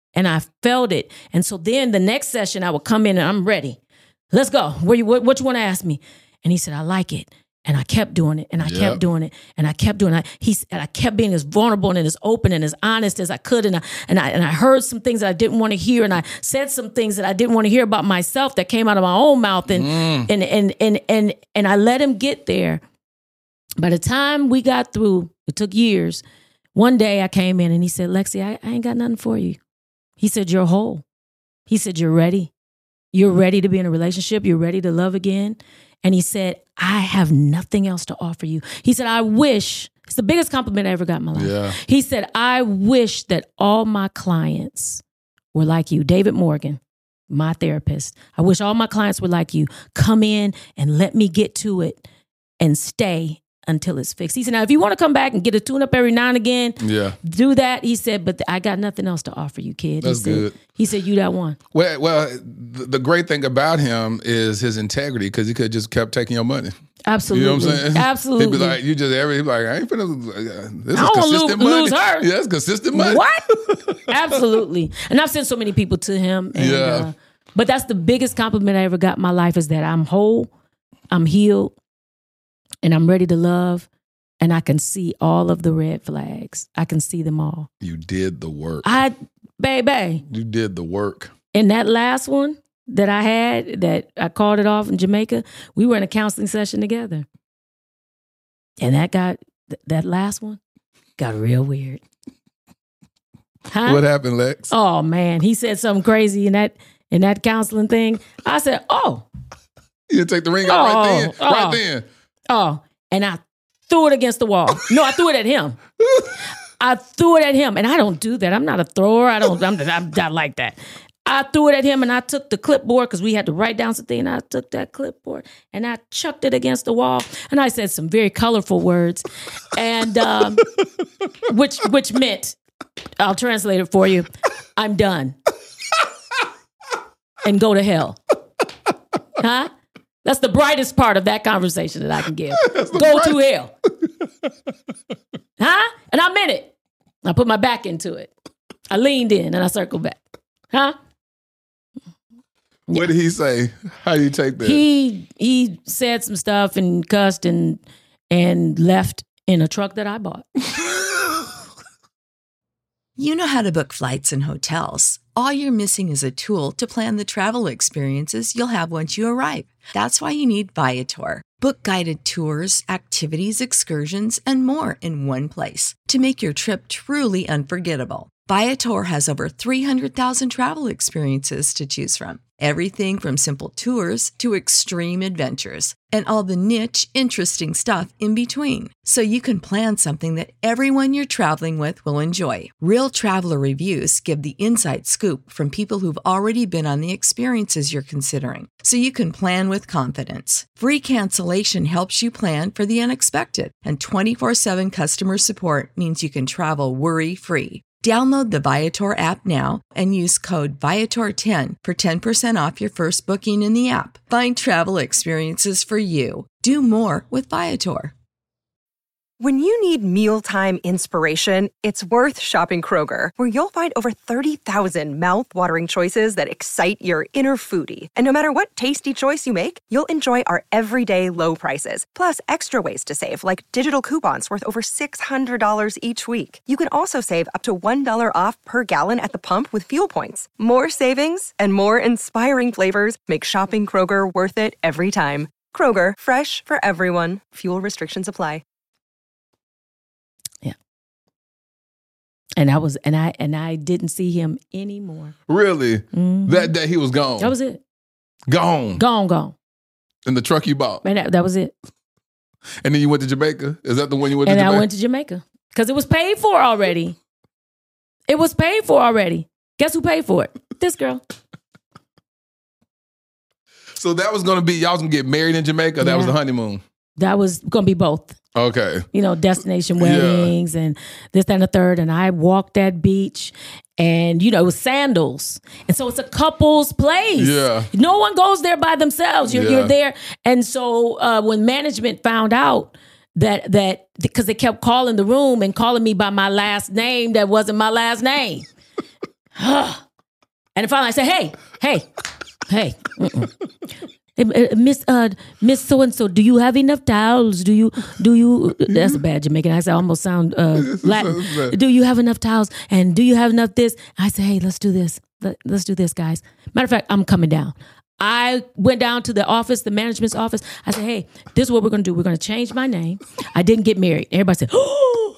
And I felt it. And so then the next session, I would come in and I'm ready. Let's go. Where you, what, what you want to ask me? And he said, I like it. And I kept doing it, and I yep. kept doing it, and I kept doing it. He and I kept being as vulnerable and as open and as honest as I could. And I, and I and I heard some things that I didn't want to hear, and I said some things that I didn't want to hear about myself that came out of my own mouth. And mm. and, and and and and I let him get there. By the time we got through, it took years. One day I came in and he said, Lexi, I, I ain't got nothing for you. He said, you're whole. He said, you're ready. You're ready to be in a relationship. You're ready to love again. And he said, I have nothing else to offer you. He said, I wish, it's the biggest compliment I ever got in my life. Yeah. He said, I wish that all my clients were like you. David Morgan, my therapist. I wish all my clients were like you. Come in and let me get to it and stay until it's fixed. He said, now, if you want to come back and get a tune-up every now and again, yeah. do that. He said, but I got nothing else to offer you, kid. That's he said, good. He said, you that one. Well, well, the great thing about him is his integrity, because he could have just kept taking your money. Absolutely. You know what I'm saying? Absolutely. He'd be like, you just, every, he'd be like, I ain't finna, this is I don't consistent lose, money. lose her. Yeah, it's consistent money. What? Absolutely. And I've sent so many people to him. And, yeah. Uh, but that's the biggest compliment I ever got in my life, is that I'm whole, I'm healed, and I'm ready to love. And I can see all of the red flags. I can see them all. You did the work. I, baby. You did the work. And that last one that I had, that I called it off in Jamaica, we were in a counseling session together. And that got, th- that last one got real weird. Huh? What happened, Lex? Oh, man. He said something crazy in that in that counseling thing. I said, oh. You take the ring out oh, right then. Oh, right then. Oh. And I threw it against the wall. No, I threw it at him. I threw it at him. And I don't do that. I'm not a thrower. I don't, I'm, I'm not like that. I threw it at him and I took the clipboard, because we had to write down something. And I took that clipboard and I chucked it against the wall. And I said some very colorful words. And um, which which meant, I'll translate it for you, I'm done. And go to hell. Huh? That's the brightest part of that conversation that I can give. Go to hell. Huh? And I meant it. I put my back into it. I leaned in and I circled back. Huh? What did he say? How do you take that? He he said some stuff and cussed and and left in a truck that I bought. You know how to book flights and hotels. All you're missing is a tool to plan the travel experiences you'll have once you arrive. That's why you need Viator. Book guided tours, activities, excursions, and more in one place to make your trip truly unforgettable. Viator has over three hundred thousand travel experiences to choose from. Everything from simple tours to extreme adventures, and all the niche, interesting stuff in between. So you can plan something that everyone you're traveling with will enjoy. Real traveler reviews give the inside scoop from people who've already been on the experiences you're considering. So you can plan with confidence. Free cancellation helps you plan for the unexpected. And twenty-four seven customer support means you can travel worry-free. Download the Viator app now and use code Viator ten for ten percent off your first booking in the app. Find travel experiences for you. Do more with Viator. When you need mealtime inspiration, it's worth shopping Kroger, where you'll find over thirty thousand mouth-watering choices that excite your inner foodie. And no matter what tasty choice you make, you'll enjoy our everyday low prices, plus extra ways to save, like digital coupons worth over six hundred dollars each week. You can also save up to one dollar off per gallon at the pump with fuel points. More savings and more inspiring flavors make shopping Kroger worth it every time. Kroger, fresh for everyone. Fuel restrictions apply. And I was, and I, and I didn't see him anymore. Really? Mm-hmm. That day he was gone. That was it. Gone. Gone, gone. In the truck you bought. And that, that was it. And then you went to Jamaica. Is that the one you went and to Jamaica? And I went to Jamaica because it was paid for already. It was paid for already. Guess who paid for it? This girl. So that was going to be, y'all was going to get married in Jamaica? That yeah. was the honeymoon? That was going to be both. Okay. You know, destination weddings yeah. and this, that, and the third. And I walked that beach and, you know, it was sandals. And so it's a couple's place. Yeah. No one goes there by themselves. You're, yeah. you're there. And so uh, when management found out that, that because they kept calling the room and calling me by my last name that wasn't my last name. And finally I said, hey, hey, hey, uh, Miss uh, Miss So-and-so, do you have enough towels? Do you, do you, that's a bad Jamaican accent. I almost sound uh, Latin. Do you have enough towels? And do you have enough this? I said, hey, let's do this. Let, let's do this, guys. Matter of fact, I'm coming down. I went down to the office, the management's office. I said, hey, this is what we're going to do. We're going to change my name. I didn't get married. Everybody said, oh.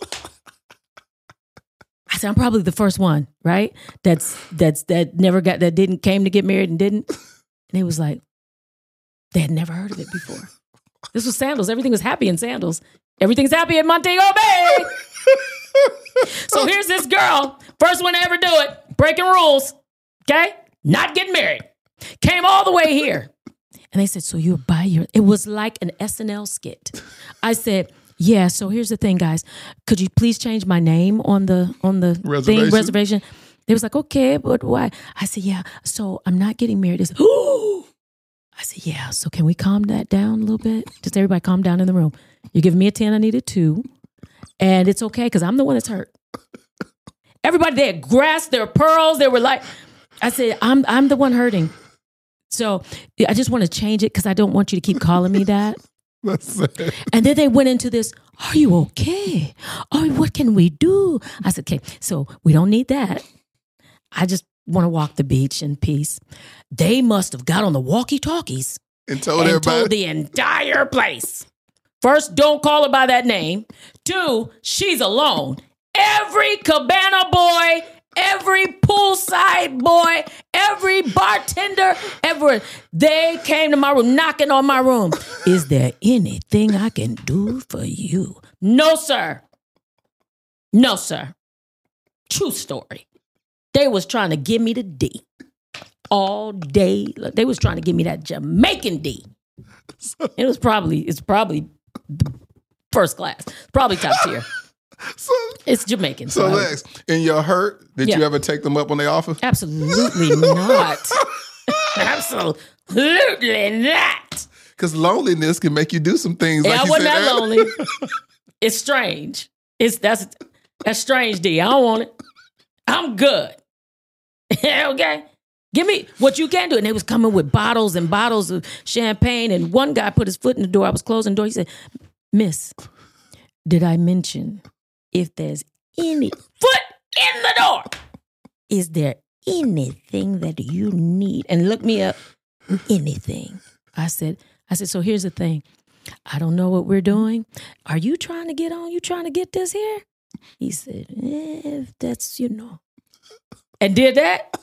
I said, I'm probably the first one, right? That's, that's, that never got, that didn't, came to get married and didn't. And it was like, they had never heard of it before. This was Sandals. Everything was happy in Sandals. Everything's happy in Montego Bay. So here's this girl, first one to ever do it, breaking rules, okay? Not getting married. Came all the way here. And they said, so you're by your, it was like an S N L skit. I said, yeah, so here's the thing, guys. Could you please change my name on the on the reservation? thing, reservation? They was like, okay, but why? I said, yeah, so I'm not getting married. They said, ooh. I said, yeah, so can we calm that down a little bit? Just everybody calm down in the room. You're giving me a ten, I need a two. And it's okay, because I'm the one that's hurt. Everybody there grasped their pearls. They were like, I said, I'm I'm the one hurting. So I just want to change it because I don't want you to keep calling me that. That's it. And then they went into this, are you okay? Oh, what can we do? I said, okay, so we don't need that. I just want to walk the beach in peace. They must have got on the walkie-talkies And told and everybody. told the entire place. First, don't call her by that name. Two, she's alone. Every cabana boy, every poolside boy, every bartender, ever, they came to my room, knocking on my room. Is there anything I can do for you? No, sir. No, sir. True story. They was trying to give me the D all day. They was trying to give me that Jamaican D. It was probably, it's probably first class. Probably top tier. So, it's Jamaican. So, So, Lex, in your hurt, did Yeah. you ever take them up on their offer? absolutely not. Absolutely not. Because loneliness can make you do some things. Yeah, like I you wasn't said that earlier. lonely. It's strange. It's that's that's strange, D. I don't want it. I'm good. Okay. Give me what you can do. And they was coming with bottles and bottles of champagne. And one guy put his foot in the door. I was closing the door. He said, Miss, did I mention if there's any foot in the door? Is there anything that you need? And look me up. Anything. I said, I said, so here's the thing. I don't know what we're doing. Are you trying to get on? You trying to get this here? He said, eh, if that's, you know. And did that.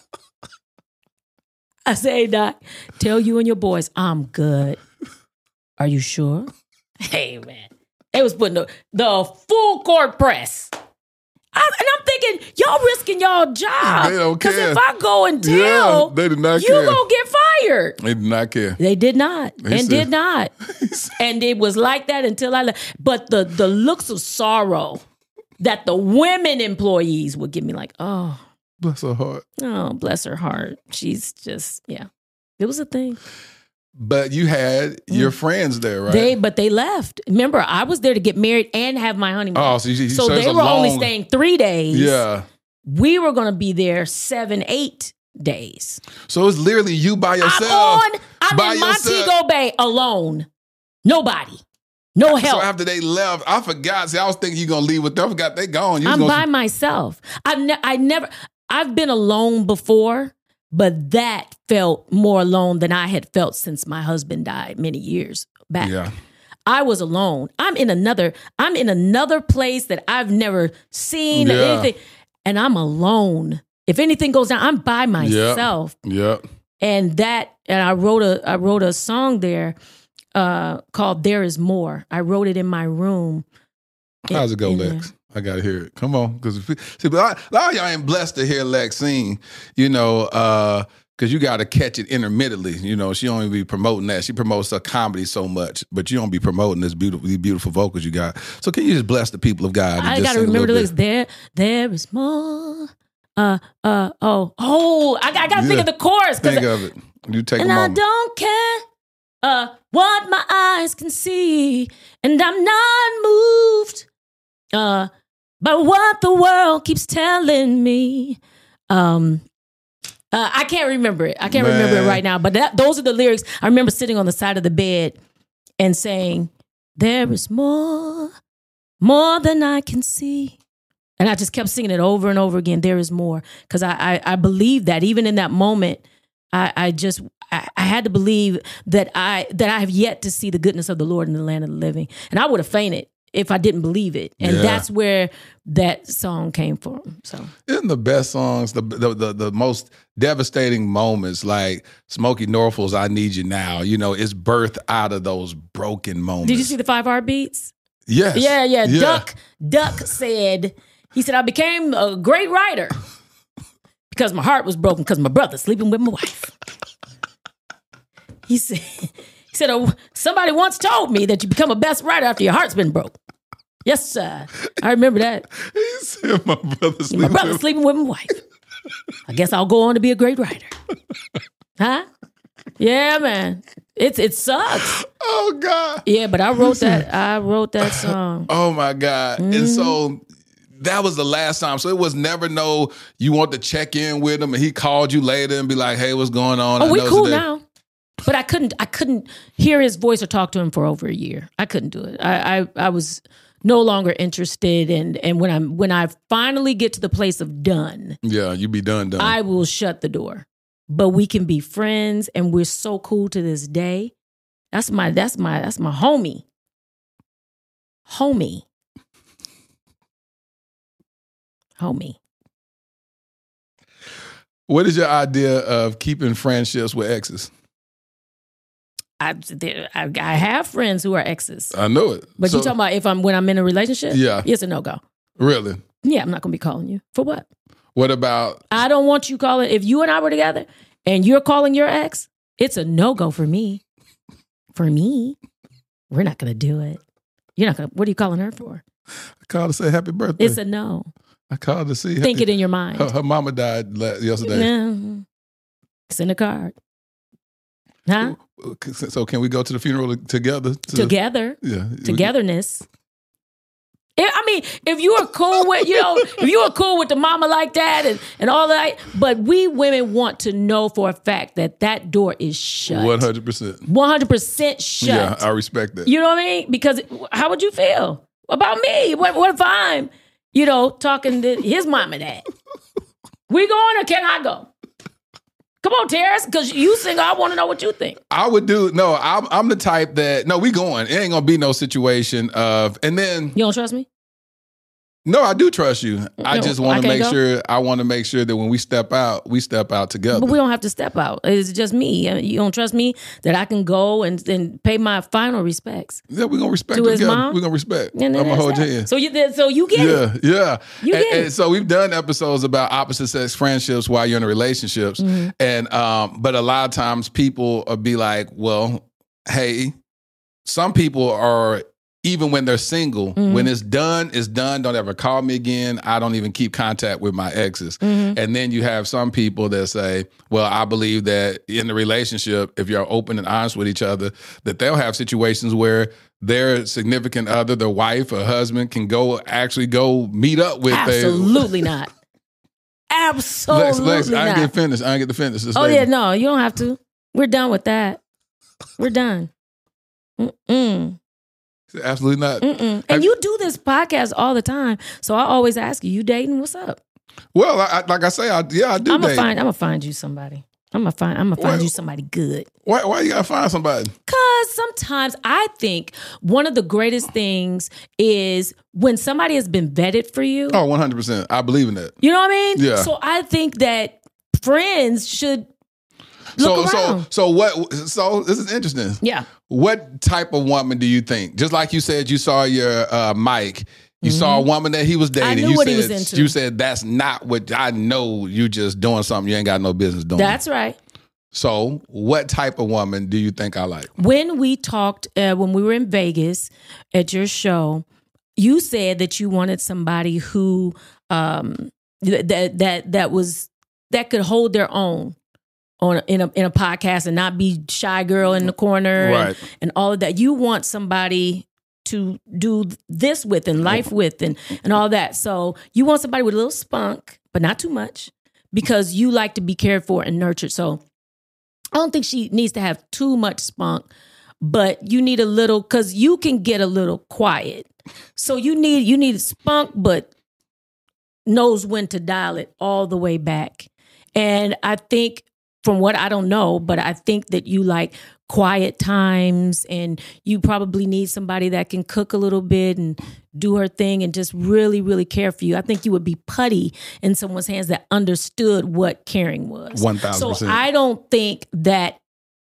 I said, hey, Doc, tell you and your boys, I'm good. Are you sure? Hey, man. They was putting the, the full court press. I, and I'm thinking, y'all risking y'all job. They don't care. Because if I go and tell, Yeah, they did not you care. gonna get fired. They did not care. They did not, They and said- did not. And it was like that until I left. But the the looks of sorrow that the women employees would give me, like, oh, Bless her heart. oh, bless her heart. She's just, yeah. It was a thing. But you had your friends there, right? They, but they left. Remember, I was there to get married and have my honeymoon. Oh, so, you, so so it's they a were only long- staying three days. Yeah. We were going to be there seven, eight days. So it's literally you by yourself. I'm on. I'm by in yourself. Montego Bay alone. Nobody. No help. So after they left, I forgot. See, I was thinking you gonna leave with them. I forgot they gone. You was I'm gonna, by myself. I've ne- I never. I've been alone before, but that felt more alone than I had felt since my husband died many years back. Yeah. I was alone. I'm in another. I'm in another place that I've never seen or Yeah. anything, and I'm alone. If anything goes down, I'm by myself. Yep. And that, and I wrote a. I wrote a song there uh, called "There Is More." I wrote it in my room. How's it go, in Lex? I gotta hear it. Come on, because see, but I, a lot of y'all ain't blessed to hear Lex sing. You know, uh, because you got to catch it intermittently. You know, she don't even be promoting that. She promotes her comedy so much, but you don't be promoting this beautiful, these beautiful vocals you got. So can you just bless the people of God? And I just gotta sing a remember the little lyrics. There, there is more. Uh, uh, oh, oh! I, I gotta think Yeah. of the chorus. 'cause Think of it. You take and a I moment. don't care uh, what my eyes can see, and I'm not moved uh, by what the world keeps telling me. Um, uh, I can't remember it. I can't Man. remember it right now. But that, those are the lyrics. I remember sitting on the side of the bed and saying, "There is more, more than I can see." And I just kept singing it over and over again. There is more, because I, I I believe that even in that moment, I, I just I, I had to believe that I that I have yet to see the goodness of the Lord in the land of the living, and I would have fainted if I didn't believe it. And Yeah. that's where that song came from. So Isn't the best songs the, the the the most devastating moments, like Smokey Norfolk's "I Need You Now"? You know, it's birthed out of those broken moments. did you see the five heartbeats? Yes. Yeah, yeah. Duck Duck said, he said, "I became a great writer because my heart was broken because my brother's sleeping with my wife." He said, he said, oh, "Somebody once told me that you become a best writer after your heart's been broke." Yes, sir. I remember that. He said, "My brother's My brother's sleeping with my wife. I guess I'll go on to be a great writer." Huh? Yeah, man. It's it sucks. Oh God. Yeah, but I wrote that. I wrote that song. Oh my God. Mm-hmm. And so that was the last time. So it was never no, you want to check in with him and he called you later and be like, "Hey, what's going on?" Oh, I we know cool today- now. But I couldn't I couldn't hear his voice or talk to him for over a year. I couldn't do it. I I, I was no longer interested, and and when I'm when I finally get to the place of done, Yeah, you be done, done. I will shut the door. But we can be friends, and we're so cool to this day. That's my that's my that's my homie. Homie. Homie. What is your idea of keeping friendships with exes? I, there- I I have friends who are exes. I know it. But So- you talking about if I'm when I'm in a relationship? Yeah. It's a no-go. Really? Yeah, I'm not gonna be calling you. For what? What about, I don't want you calling. If you and I were together and you're calling your ex, it's a no-go for me. For me. We're not gonna do it. You're not gonna what are you calling her for? I called to say happy birthday. It's a no. I called to see. Think it in your mind. Her, her mama died la- yesterday. No. Send a card. Huh? So can we go to the funeral together? To- Together. Yeah. Togetherness. Yeah, I mean, if you are cool with, you know, if you are cool with the mama like that and, and all that, but we women want to know for a fact that that door is shut. one hundred percent. one hundred percent shut. Yeah, I respect that. You know what I mean? Because how would you feel about me? What, what if I'm, you know, talking to his mom and dad? We going or can I go? Come on, Terrence, because you sing. I want to know what you think. I would do, no, I'm, I'm the type that, no, we going. It ain't going to be no situation of, and then, You don't trust me? no, I do trust you. I No, just I want to can't make go? sure, I want to make sure that when we step out, we step out together. But we don't have to step out. It's just me. I mean, you don't trust me that I can go and, and pay my final respects. Yeah, we're going to respect To his together. mom? We're going to respect. And I'm then going to hold that's your that. hand. So you, so you get it. Yeah, yeah. You and, get it. and so we've done episodes about opposite sex friendships while you're in relationships. Mm-hmm. And um, but a lot of times people will be like, well, hey, some people are, even when they're single, Mm-hmm. when it's done, it's done. Don't ever call me again. I don't even keep contact with my exes. Mm-hmm. And then you have some people that say, well, I believe that in the relationship, if you're open and honest with each other, that they'll have situations where their significant other, their wife or husband, can go actually go meet up with their Absolutely not. Absolutely Lex, Lex, I not. ain't get finished. I ain't get to finish this. Oh lady. yeah, no, you don't have to. We're done with that. We're done. Mm-mm. Absolutely not. Mm-mm. And you do this podcast all the time, so I always ask you, you dating? What's up? Well, I, I, like I say, I, yeah, I do I'm gonna date. find. I'm gonna find you somebody. I'm gonna find. I'm gonna find Well- you somebody good. Why, why you gotta find somebody? Because sometimes I think one of the greatest things is when somebody has been vetted for you. Oh, one hundred percent. I believe in that. You know what I mean? Yeah. So I think that friends should look so, around. so, so what? So this is interesting. Yeah. What type of woman do you think? Just like you said, you saw your uh, Mike. You saw a woman that he was dating. knew you what said, he was into. You said that's not what I know. You just doing something you ain't got no business doing. That's right. So, what type of woman do you think I like? When we talked, uh, when we were in Vegas at your show, you said that you wanted somebody who um, that that that was that could hold their own on in a in a podcast and not be shy girl in the corner Right. and, and all of that. You want somebody to do this with and life with and and all that. So you want somebody with a little spunk, but not too much. because you like to be cared for and nurtured. So I don't think she needs to have too much spunk, but you need a little, because you can get a little quiet. So you need you need spunk, but knows when to dial it all the way back. And I think, from what I don't know, but I think that you like quiet times, and you probably need somebody that can cook a little bit and do her thing and just really, really care for you. I think you would be putty in someone's hands that understood what caring was. one thousand percent. So I don't think that,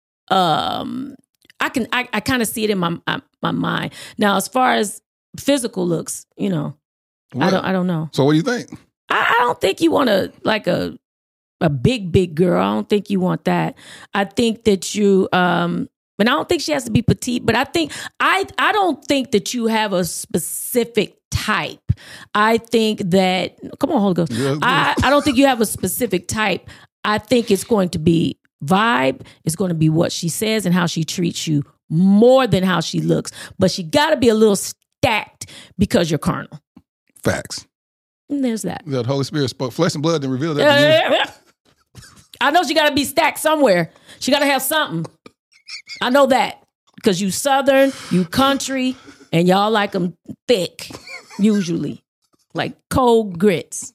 um, I can, I, I kind of see it in my, my my mind. Now, as far as physical looks, you know, What? I don't, I don't know. So what do you think? I, I don't think you want to like a, a big, big girl. I don't think you want that. I think that you, um, but I don't think she has to be petite, but I think, I, I don't think that you have a specific type. I think that, come on, Holy Ghost. Yeah, I, I don't think you have a specific type. I think it's going to be vibe. It's going to be what she says and how she treats you more than how she looks. But she got to be a little stacked because you're carnal. Facts. And there's that. The Holy Spirit spoke flesh and blood and revealed that to you. I know she got to be stacked somewhere. She got to have something. I know that because you Southern, you country, and y'all like them thick, usually, like cold grits.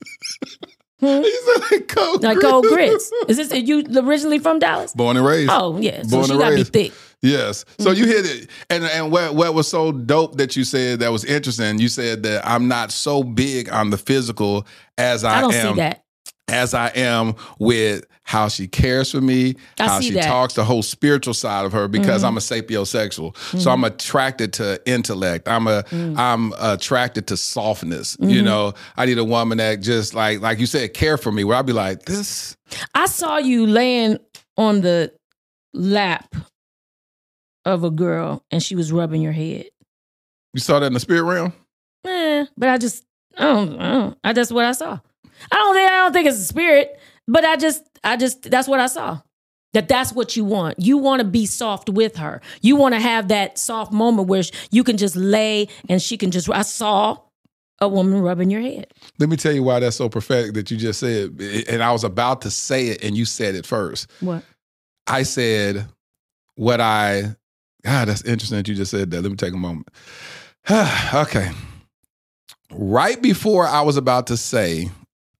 Hmm? He said like cold Like grits. cold grits. Is this you originally from Dallas? Born and raised. Oh yeah, so Born she and got to be raised. thick. Yes. So you hit it. And and what, what was so dope that you said that was interesting, you said that I'm not so big on the physical as I, I don't am. see that. As I am with how she cares for me, I how see she that. talks, the whole spiritual side of her, because Mhm. I'm a sapiosexual. Mm-hmm. So I'm attracted to intellect. I'm a Mm. I'm attracted to softness. You Mhm. know, I need a woman that just like like you said, care for me, where I'll be like, this. I saw you laying on the lap of a girl and she was rubbing your head. You saw that in the spirit realm? Eh, but I just, I don't, I don't, I that's what I saw. I don't think, I don't think it's a spirit, but I just, I just, that's what I saw. That that's what you want. You want to be soft with her. You want to have that soft moment where you can just lay and she can just, I saw a woman rubbing your head. Let me tell you why that's so prophetic that you just said. And I was about to say it and you said it first. What? I said what I, God, that's interesting that you just said that. Let me take a moment. Okay. Right before I was about to say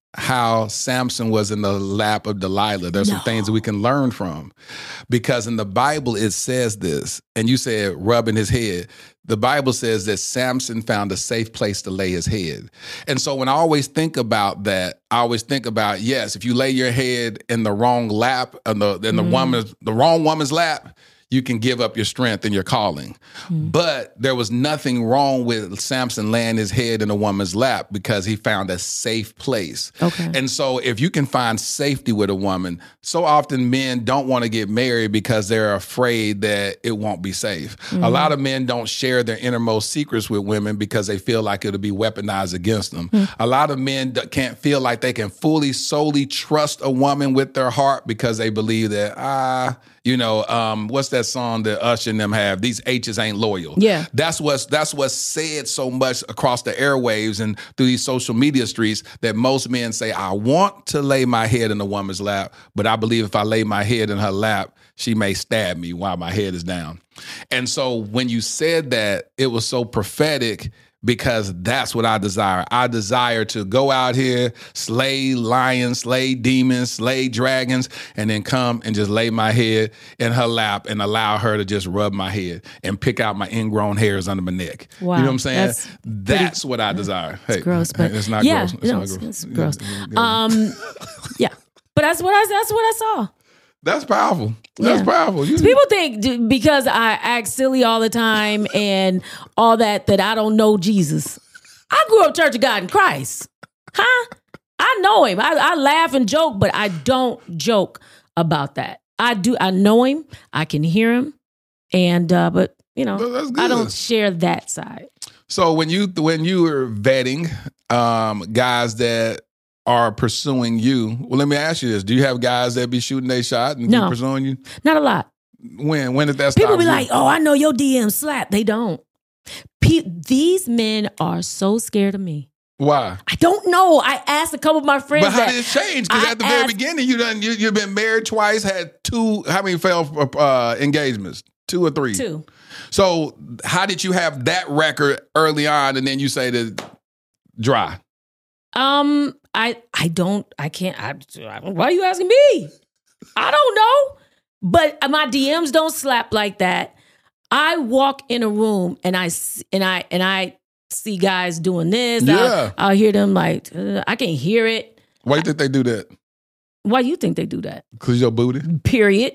how Samson was in the lap of Delilah, there's No. some things that we can learn from. Because in the Bible, it says this, and you said rubbing his head. The Bible says that Samson found a safe place to lay his head. And so when I always think about that, I always think about, yes, if you lay your head in the wrong lap, in the, in the, Mm. woman's, the wrong woman's lap, you can give up your strength and your calling. Mm. But there was nothing wrong with Samson laying his head in a woman's lap because he found a safe place. Okay. And so if you can find safety with a woman, so often men don't want to get married because they're afraid that it won't be safe. Mm-hmm. A lot of men don't share their innermost secrets with women because they feel like it'll be weaponized against them. Mm. A lot of men d- can't feel like they can fully, solely trust a woman with their heart because they believe that, ah, you know, um, what's that song that Usher and them have? These H's ain't loyal. Yeah. That's what's that's what's said so much across the airwaves and through these social media streets that most men say, I want to lay my head in a woman's lap, but I believe if I lay my head in her lap, she may stab me while my head is down. And so when you said that, it was so prophetic because that's what I desire. I desire to go out here, slay lions, slay demons, slay dragons, and then come and just lay my head in her lap and allow her to just rub my head and pick out my ingrown hairs under my neck. Wow, You know what I'm saying? that's That's, what I desire. It's Hey, gross, but it's not yeah, gross. It's no, not it's, gross. it's gross. Yeah. Um, yeah, but that's what I that's what I saw. That's powerful. That's Yeah. powerful. You, People think d- because I act silly all the time and all that, that I don't know Jesus. I grew up Church of God in Christ. Huh? I know him. I, I laugh and joke, but I don't joke about that. I do. I know him. I can hear him. And, uh, but, you know, Well, that's I good. don't share that side. So when you when you were vetting um, guys that are pursuing you, well, let me ask you this: do you have guys that be shooting their shot and No. be pursuing you? Not a lot. When when did that stop? People be you? like, oh, I know your D M slap. They don't. Pe- these men are so scared of me Why? I don't know. I asked a couple of my friends. But how that did it change? Because I at the very asked- beginning, you done you you've been married twice, had two. How many failed uh, engagements? Two or three? Two. So how did you have that record early on, and then you say that dry? Um, I I don't. I can't. I, I, why are you asking me? I don't know. But my D Ms don't slap like that. I walk in a room and I s- and I and I see guys doing this. Yeah. I'll, I'll hear them like uh, I can hear it. Why you think they do that? Why you think they do that? Because your booty. Period.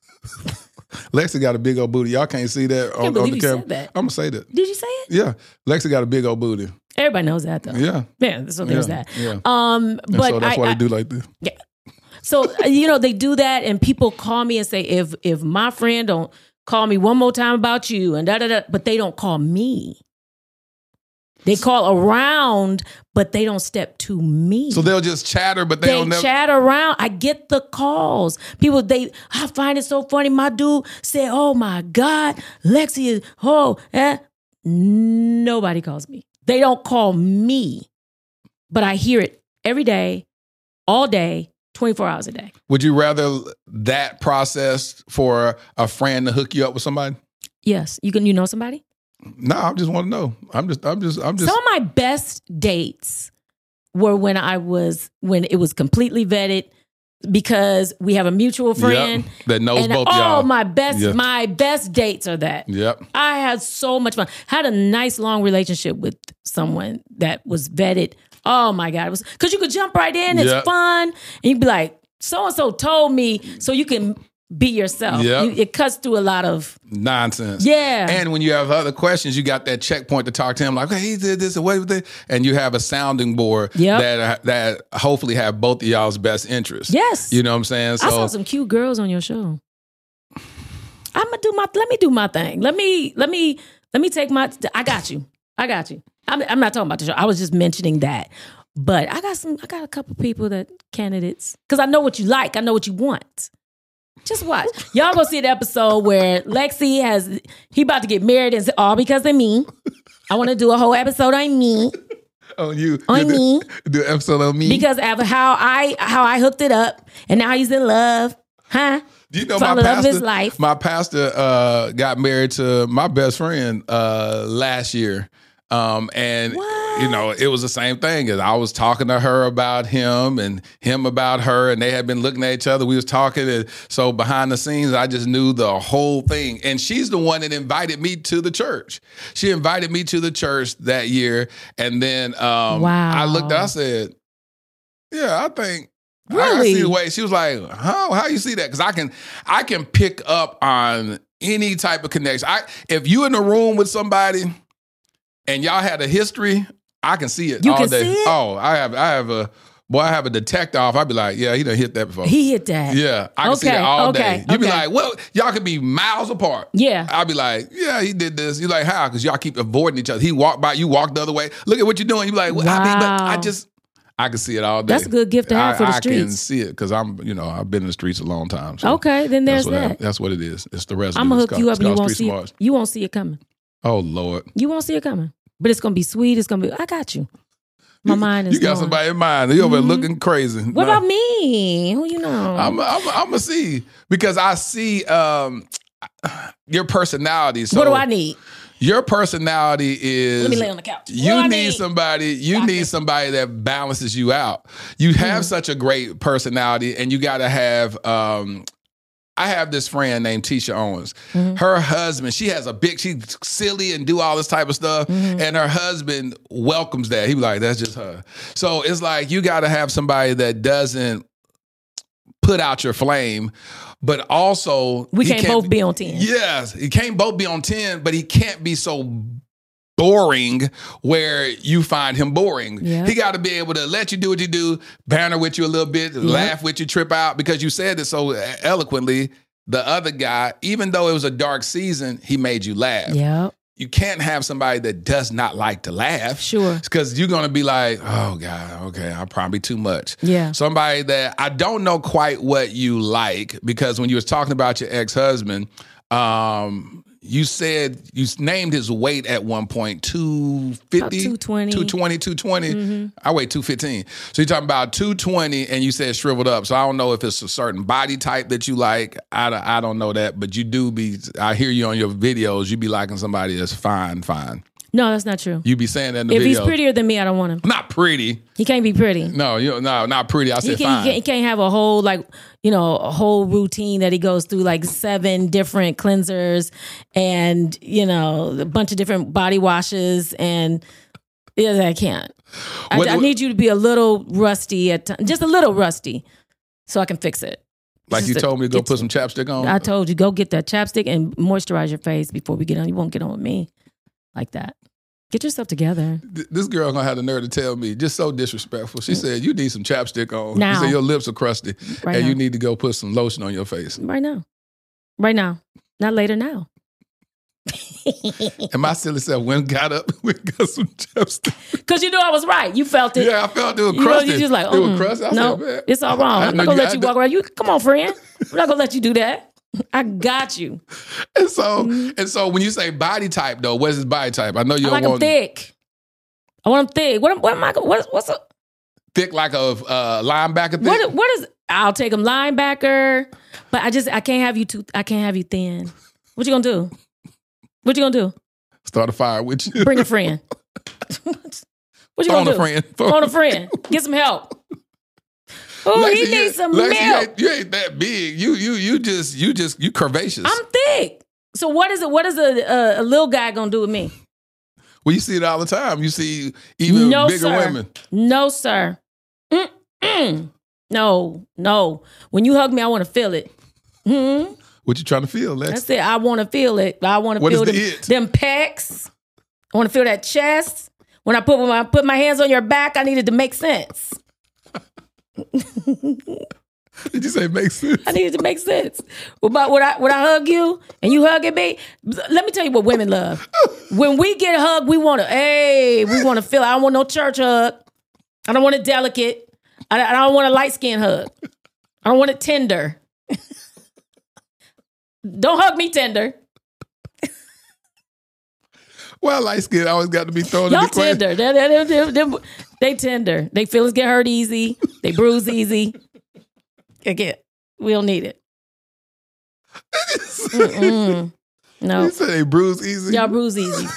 Lexi got a big old booty. Y'all can't see that can't on, on believe the you camera. said that. I'm gonna say that. Did you say it? Yeah, Lexi got a big old booty. Everybody knows that though. Yeah, Yeah. So there's yeah, that. Yeah. Um, And but so that's I, why I, they do like this. Yeah. So uh, you know they do that, and people call me and say, if if my friend don't call me one more time about you, and da da da, but they don't call me. They call around, but they don't step to me. So they'll just chatter, but they, They don't never. chat around. I get the calls. People, they, I find it so funny. My dude said, "Oh my God, Lexi is oh." Eh. Nobody calls me. They don't call me, but I hear it every day, all day, twenty-four hours a day. Would you rather that process for a friend to hook you up with somebody? Yes, you can. You know somebody? No, I just want to know. I'm just, I'm just, I'm just. Some of my best dates were when I was when it was completely vetted because we have a mutual friend Yep, that knows and both oh, y'all. my best, Yeah. my best dates are that. Yep. I had so much fun. Had a nice long relationship with someone that was vetted. Oh my God, it was because you could jump right in. It's Yep. fun, and you'd be like, so and so told me, so you can be yourself. Yep. You, it cuts through a lot of Nonsense. Yeah. And when you have other questions, you got that checkpoint to talk to him, like, hey, he did this and what was it? And you have a sounding board Yep. that that hopefully have both of y'all's best interests. Yes. You know what I'm saying? I So saw some cute girls on your show. I'm gonna do my. Let me do my thing. Let me. Let me. Let me take my. I got you. I got you. I'm, I'm not talking about the show. I was just mentioning that. But I got some. I got a couple people that candidates because I know what you like. I know what you want. Just watch. Y'all go see the episode where Lexi has. He about to get married and it's all because of me. I want to do a whole episode on me. on you. On you do, me. Do an episode on me. Because of how I how I hooked it up and now he's in love. Huh? Do you know Fell my in love with pastor? his life. My pastor uh, got married to my best friend uh, last year, um, and What? you know it was the same thing. As I was talking to her about him and him about her, and they had been looking at each other. We was talking, and so behind the scenes, I just knew the whole thing. And she's the one that invited me to the church. She invited me to the church that year, and then um, Wow. I looked. I said, "Yeah, I think." I Really? see the way she was like, "How? How you see that?" Because I can, I can pick up on any type of connection. I, if you in the room with somebody and y'all had a history, I can see it You all can day. see it? Oh, I have, I have a boy. I have a detector off. I'd be like, "Yeah, he done hit that before." He hit that. yeah, I can see Okay, that all okay, day. You'd be okay. like, "Well, y'all could be miles apart." Yeah. I'd be like, "Yeah, he did this." You're like, "How?" Because y'all keep avoiding each other. He walked by, you walked the other way. Look at what you're doing. You be like, well, I mean, but I Wow. just. I can see it all day. That's a good gift to have I, for the I can streets. see it because I'm, you know, I've been in the streets a long time. So Okay, then there's that's what, I- that. that's what it is. It's the residue. I'm gonna It's hook you called- up it's and you called won't street see smarts. it. You won't see it coming. Oh Lord, You won't see it coming. But it's gonna be sweet. It's gonna be. I got you. My mind is. you got going. somebody in mind. You over there looking crazy. What No, about me? Who you know? I'm, I'm, I'm gonna see because I see um, your personality. So what do I need? Your personality is. Let me lay on the couch. What You do I need need? somebody. You Doctor. need somebody that balances you out. You have Mm-hmm. such a great personality, and you got to have. Um, I have this friend named Tisha Owens. Mm-hmm. Her husband, she has a big, she's silly and do all this type of stuff. Mm-hmm. And her husband welcomes that. He be like, that's just her. So it's like you got to have somebody that doesn't put out your flame, but also We he can't both be on ten. Yes, he can't both be on ten, but he can't be so boring where you find him boring. Yeah. He got to be able to let you do what you do, banter with you a little bit, laugh with you, trip out, because you said it so eloquently. The other guy, even though it was a dark season, he made you laugh. Yep. You can't have somebody that does not like to laugh. Sure. Because you're going to be like, oh, God, okay, I'm probably too much. Yeah. Somebody that I don't know quite what you like, because when you was talking about your ex-husband, um, you said you named his weight at one point, two fifty? two twenty. two twenty, two twenty. Mm-hmm. I weigh two fifteen. So you're talking about two twenty and you said shriveled up. So I don't know if it's a certain body type that you like. I, don't- I don't know that, but you do be, I hear you on your videos, you be liking somebody that's fine, fine. No, that's not true. You be saying that in the If video. he's prettier than me, I don't want him. Not pretty. He can't be pretty. No, you no, not pretty. I He, said can, fine. he, can't, he can't have a whole, like, you know, a whole routine that he goes through, like seven different cleansers and, you know, a bunch of different body washes. And yeah, I can't. I, What- I what- need you to be a little rusty at times, just a little rusty so I can fix it. Like Just you to told me to go get put to- some chapstick on. I told you, go get that chapstick and moisturize your face before we get on. You won't get on with me like that. Get yourself together. Th- This girl gonna have the nerve to tell me, just so disrespectful. She said, you need some chapstick on. Now. She said, your lips are crusty. Right and now. you need to go put some lotion on your face. Right now. Right now. Not later now. And my silly self went and got up and got some chapstick. Because you knew I was right. You felt it. Yeah, I felt it was You know, crusty. you just like, it was mm-mm. crusty. I no, said, man. it's all wrong. I I'm know not gonna you- let I you know- walk around. You come on, friend. I'm not gonna let you do that. I got you. And so, Mm-hmm. and so when you say body type, though, what's his body type? I know you I don't like him want thick. I want him thick. What, am- what am I? What, what's a, thick like a uh, linebacker thick. what? What is? I'll take him linebacker, but I just I can't have you too. I can't have you thin. What you gonna do? What you gonna do? Start a fire with you. Bring a friend. what you Phone gonna a do? friend. Phone a friend. Get some help. Oh, Lexi, he you- needs some Lexi, milk. You ain't, you ain't that big. You you you just you just you curvaceous. I'm thick. So what is it? What is a, a, a little guy gonna do with me? Well, you see it all the time. You see even no, bigger sir. women. No, sir. Mm-mm. No, no. When you hug me, I want to feel it. Hmm. What you trying to feel, Lex? That's it. I want to feel it. I want to What feel is them, the it? them pecs. I want to feel that chest. When I put my put my hands on your back, I needed to make sense. Did you say make sense? I needed to make sense. About when I when I hug you and you hugging me, let me tell you what women love. When we get hugged, we want to, hey, we want to feel it. I don't want no church hug. I don't want it delicate. I, I don't want a light skin hug. I don't want it tender. Don't hug me tender. Well, light skin always got to be thrown in Y'all the equation. tender. They, they, they, they, they tender. They feelings get hurt easy. They bruise easy. Again, we don't need it. Mm-mm. No. You said they bruise easy. Y'all bruise easy.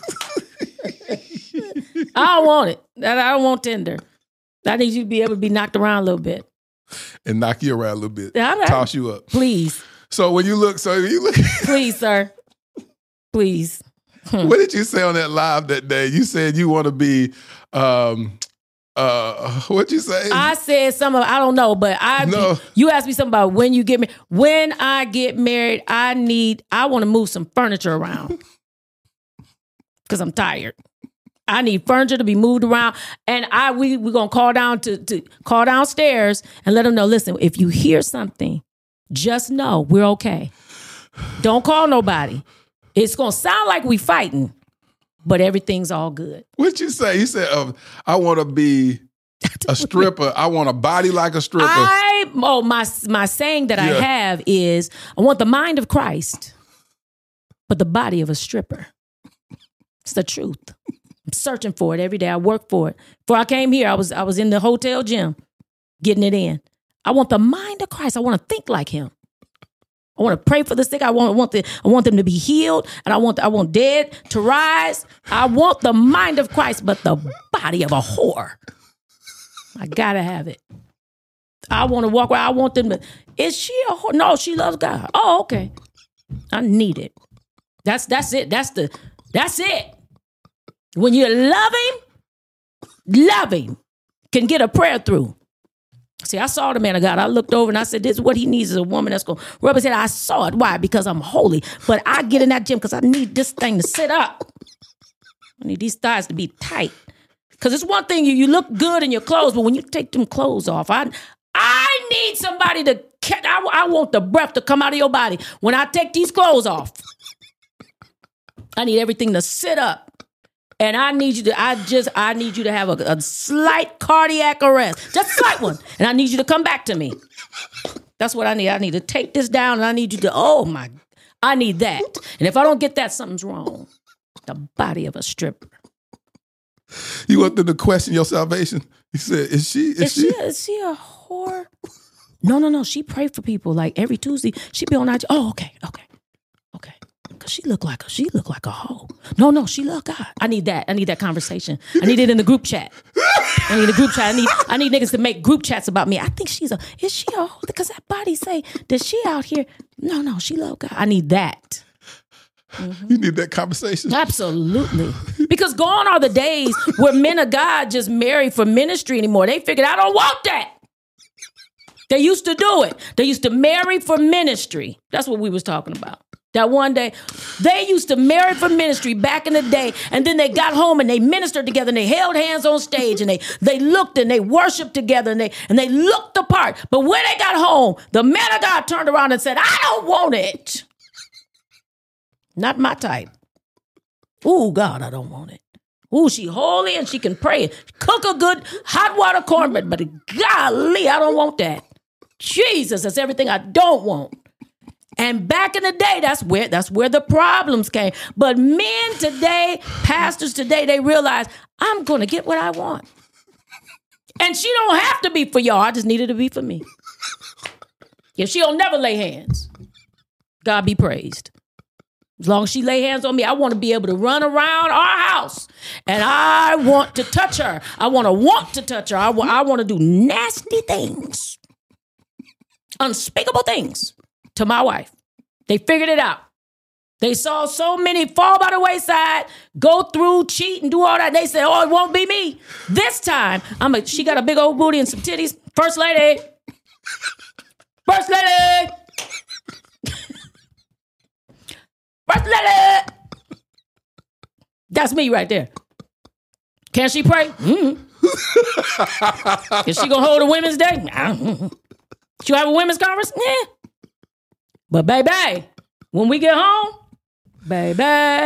I don't want it. I don't want tender. I need you to be able to be knocked around a little bit. And knock you around a little bit. Yeah, all right. Toss you up. Please. So when you look, so when you look, Please, sir. Please. what did you say on that live that day? You said you want to be, um, uh, what'd you say? I said some of, I don't know, but I, No. you asked me something about when you get married. When I get married, I need, I want to move some furniture around because I'm tired. I need furniture to be moved around, and I we we gonna call down to to call downstairs and let them know. Listen, if you hear something, just know we're okay. Don't call nobody. It's gonna sound like we fighting, but everything's all good. What'd you say? You said, um, I want to be a stripper. I want a body like a stripper. I oh my my saying that I Yeah. have is I want the mind of Christ, but the body of a stripper. It's the truth. I'm searching for it every day. I work for it. Before I came here, I was I was in the hotel gym, getting it in. I want the mind of Christ. I want to think like Him. I want to pray for the sick. I want, I want the I want them to be healed, and I want I want dead to rise. I want the mind of Christ, but the body of a whore. I gotta have it. I want to walk around. I want them to. Is she a whore? No, she loves God. Oh, okay. I need it. That's that's it. That's the that's it. When you love Him, love Him can get a prayer through. See, I saw the man of God. I looked over and I said, this is what he needs is a woman that's going to rub his head. I saw it. Why? Because I'm holy. But I get in that gym because I need this thing to sit up. I need these thighs to be tight. Because it's one thing, you, you look good in your clothes, but when you take them clothes off, I I need somebody to, I, I want the breath to come out of your body when I take these clothes off. I need everything to sit up. And I need you to, I just, I need you to have a, a slight cardiac arrest. Just a slight one. And I need you to come back to me. That's what I need. I need to take this down and I need you to, oh my, I need that. And if I don't get that, something's wrong. The body of a stripper. You want them to question your salvation? He said, is she? Is, Is she? she, is she a whore? No, no, no. She prayed for people like every Tuesday. She be on I G. Oh, okay, okay, okay. Cause she look like a she look like a hoe. No, no, she love God. I need that. I need that conversation. I need it in the group chat. I need a group chat. I need I need niggas to make group chats about me. I think she's a is she a hoe? Because that body say that she out here. No, no, she love God. I need that. Mm-hmm. You need that conversation. Absolutely. Because gone are the days where men of God just marry for ministry anymore. They figured, I don't want that. They used to do it. They used to marry for ministry. That's what we was talking about. That one day, they used to marry for ministry back in the day, and then they got home and they ministered together and they held hands on stage and they they looked and they worshiped together and they and they looked the part. But when they got home, the man of God turned around and said, I don't want it. Not my type. Ooh, God, I don't want it. Ooh, she holy and she can pray. Cook a good hot water cornbread, but golly, I don't want that. Jesus, that's everything I don't want. And back in the day, that's where that's where the problems came. But men today, pastors today, they realize I'm going to get what I want. And she don't have to be for y'all. I just need her to be for me. If she'll never lay hands, God be praised. As long as she lay hands on me, I want to be able to run around our house. And I want to touch her. I want to want to touch her. I, w- I want to do nasty things. Unspeakable things to my wife. They figured it out. They saw so many fall by the wayside, go through, cheat, and do all that. They said, oh, it won't be me. This time, I'm a, she got a big old booty and some titties. First lady. First lady. First lady. That's me right there. Can she pray? Mm-hmm. Is she going to hold a women's day? Mm-hmm. She have a women's conference? Yeah. But baby, when we get home, baby.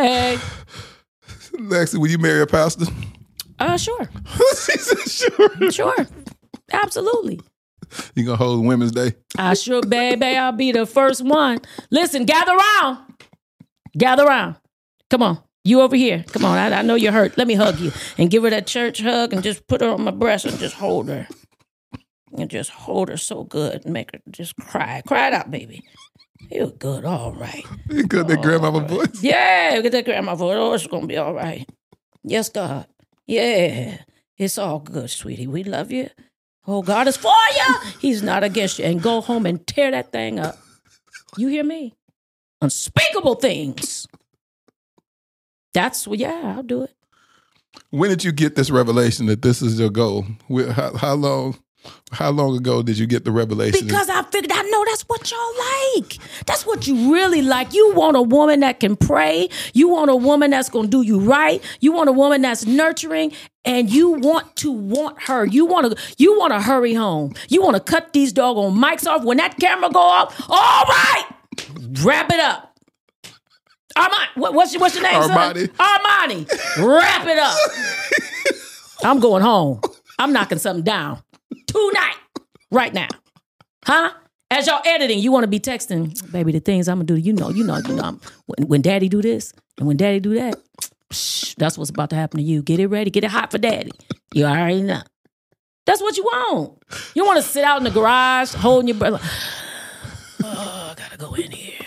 Lexi, will you marry a pastor? Uh, sure. She said sure. Sure. Absolutely. You gonna hold Women's Day? I sure, baby, I'll be the first one. Listen, gather around. Gather around. Come on. You over here. Come on. I, I know you're hurt. Let me hug you and give her that church hug and just put her on my breast and just hold her. And just hold her so good and make her just cry. Cry it out, baby. You're good. All right. You got that grandmama right. voice? Yeah, get that grandma voice. Oh, it's going to be all right. Yes, God. Yeah. It's all good, sweetie. We love you. Oh, God is for you. He's not against you. And go home and tear that thing up. You hear me? Unspeakable things. That's, yeah, I'll do it. When did you get this revelation that this is your goal? How, how long? How long ago did you get the revelation? Because I figured, I know that's what y'all like. That's what you really like. You want a woman that can pray. You want a woman that's going to do you right. You want a woman that's nurturing, and you want to want her. You want to you want to hurry home. You want to cut these doggone mics off. When that camera go off, all right, wrap it up. Armani, what, what's, your, what's your name, Armani. son? Armani, wrap it up. I'm going home. I'm knocking something down. Tonight, right now, huh? As y'all editing, you want to be texting, baby, the things I'm gonna do. You know, you know, you know. I'm, when, when daddy do this and when daddy do that, psh, that's what's about to happen to you. Get it ready, get it hot for daddy. You already know. That's what you want. You want to sit out in the garage holding your breath. Like, oh, I gotta go in here.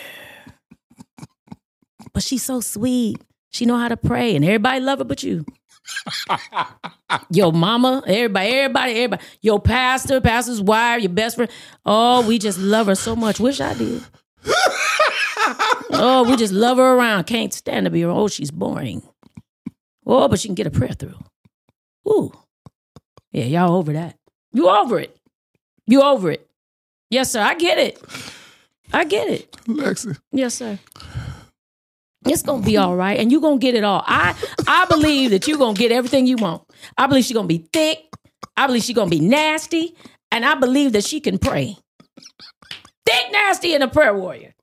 But she's so sweet. She know how to pray, and everybody love her but you. Your mama, everybody, everybody, everybody. Your pastor, pastor's wife, your best friend. Oh, we just love her so much. Wish I did. Oh, we just love her around. Can't stand to be around. Oh, she's boring. Oh, but she can get a prayer through. Ooh. Yeah, y'all over that. You over it. You over it. Yes, sir. I get it. I get it. Lexi. Yes, sir. It's going to be all right, and you're going to get it all. I I believe that you're going to get everything you want. I believe she's going to be thick. I believe she's going to be nasty, and I believe that she can pray. Thick, nasty, and a prayer warrior.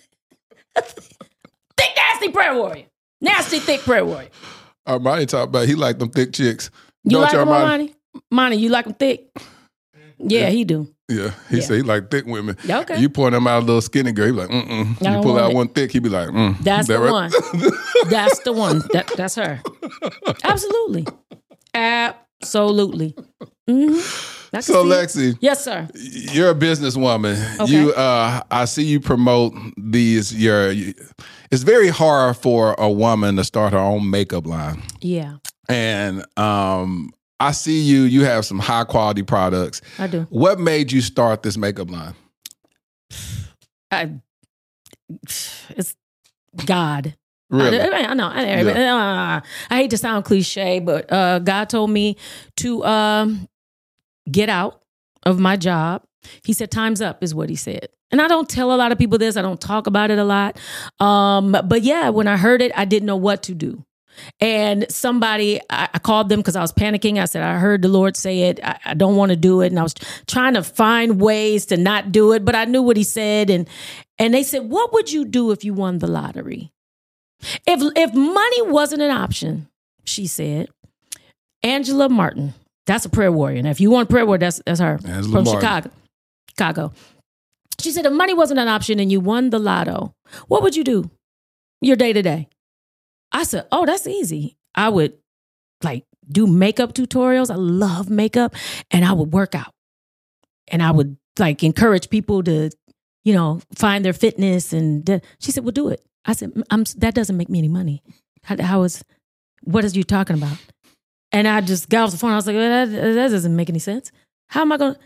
Thick, nasty prayer warrior. Nasty, thick prayer warrior. Armani talked about he like them thick chicks. You Don't like you, them, Armani? Armani? Monty, you like them thick? Yeah, he do. Yeah, he Yeah. said he like thick women. Okay. You point him out a little skinny girl, he be like, mm-mm. I You don't pull want out it. one thick, he be like, mm. That's That the right? one. That's the one. That, that's her. Absolutely. Absolutely. Mm-hmm. So, Lexi, Yes, sir. you're a businesswoman. Okay. You, uh, I see you promote these. Your, it's very hard for a woman to start her own makeup line, Yeah, and um, I see you. You have some high quality products. I do. What made you start this makeup line? I, it's God. Really? I, I know. I, I, I hate to sound cliche, but uh, God told me to um, get out of my job. He said, time's up is what he said. And I don't tell a lot of people this. I don't talk about it a lot. Um, but yeah, when I heard it, I didn't know what to do. And somebody, I, I called them because I was panicking. I said, I heard the Lord say it. I, I don't want to do it. And I was trying to find ways to not do it, but I knew what he said. And and they said, what would you do if you won the lottery? If if money wasn't an option, she said, Angela Martin, that's a prayer warrior. Now, if you want a prayer warrior, that's, that's her Angela from Martin. Chicago. Chicago. She said, if money wasn't an option and you won the lotto, what would you do your day to day? I said, oh, that's easy. I would like do makeup tutorials. I love makeup. And I would work out. And I would like encourage people to, you know, find their fitness. And de- she said, well, do it. I said, I'm, that doesn't make me any money. How, how is, what is you talking about? And I just got off the phone. I was like, well, that, that doesn't make any sense. How am I going to?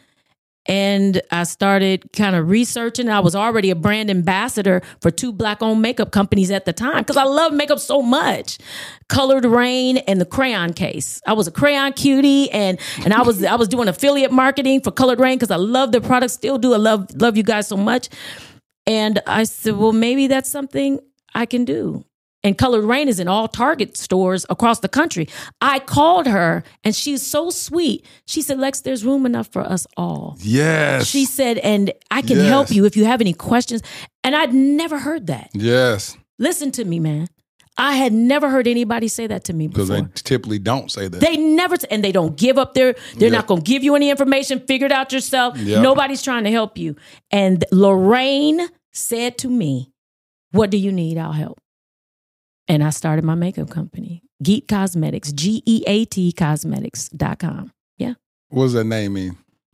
And I started kind of researching. I was already a brand ambassador for two black-owned makeup companies at the time because I love makeup so much. Colored Rain and the Crayon Case. I was a crayon cutie, and and I was I was doing affiliate marketing for Colored Rain because I love their products. Still do. I love love you guys so much. And I said, well, maybe that's something I can do. And Colored Rain is in all Target stores across the country. I called her, and she's so sweet. She said, Lex, there's room enough for us all. Yes. She said, and I can Yes. help you if you have any questions. And I'd never heard that. Yes. Listen to me, man. I had never heard anybody say that to me Because before. they typically don't say that. They never, and they don't give up their, they're Yeah. not going to give you any information. Figure it out yourself. Yeah. Nobody's trying to help you. And Lorraine said to me, what do you need? I'll help. And I started my makeup company, Geat Cosmetics, G E A T cosmetics dot com. Yeah. What does that name mean?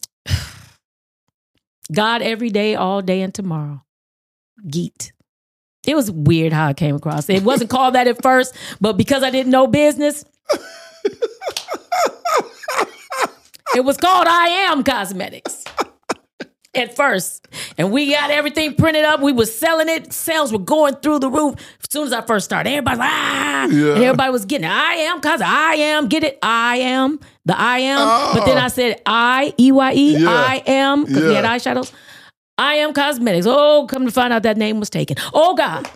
God every day, all day, and tomorrow. Geat. It was weird how I came across it. It wasn't called that at first, but because I didn't know business, it was called I Am Cosmetics at first. And we got everything printed up. We were selling it. Sales were going through the roof. As soon as I first started, everybody was, ah, Yeah. and everybody was getting it. I am cos. I am. Get it? I am. The I am. Oh. But then I said I, E Y E, Yeah. I am, because we Yeah. had eyeshadows. I Am Cosmetics. Oh, come to find out that name was taken. Oh, God.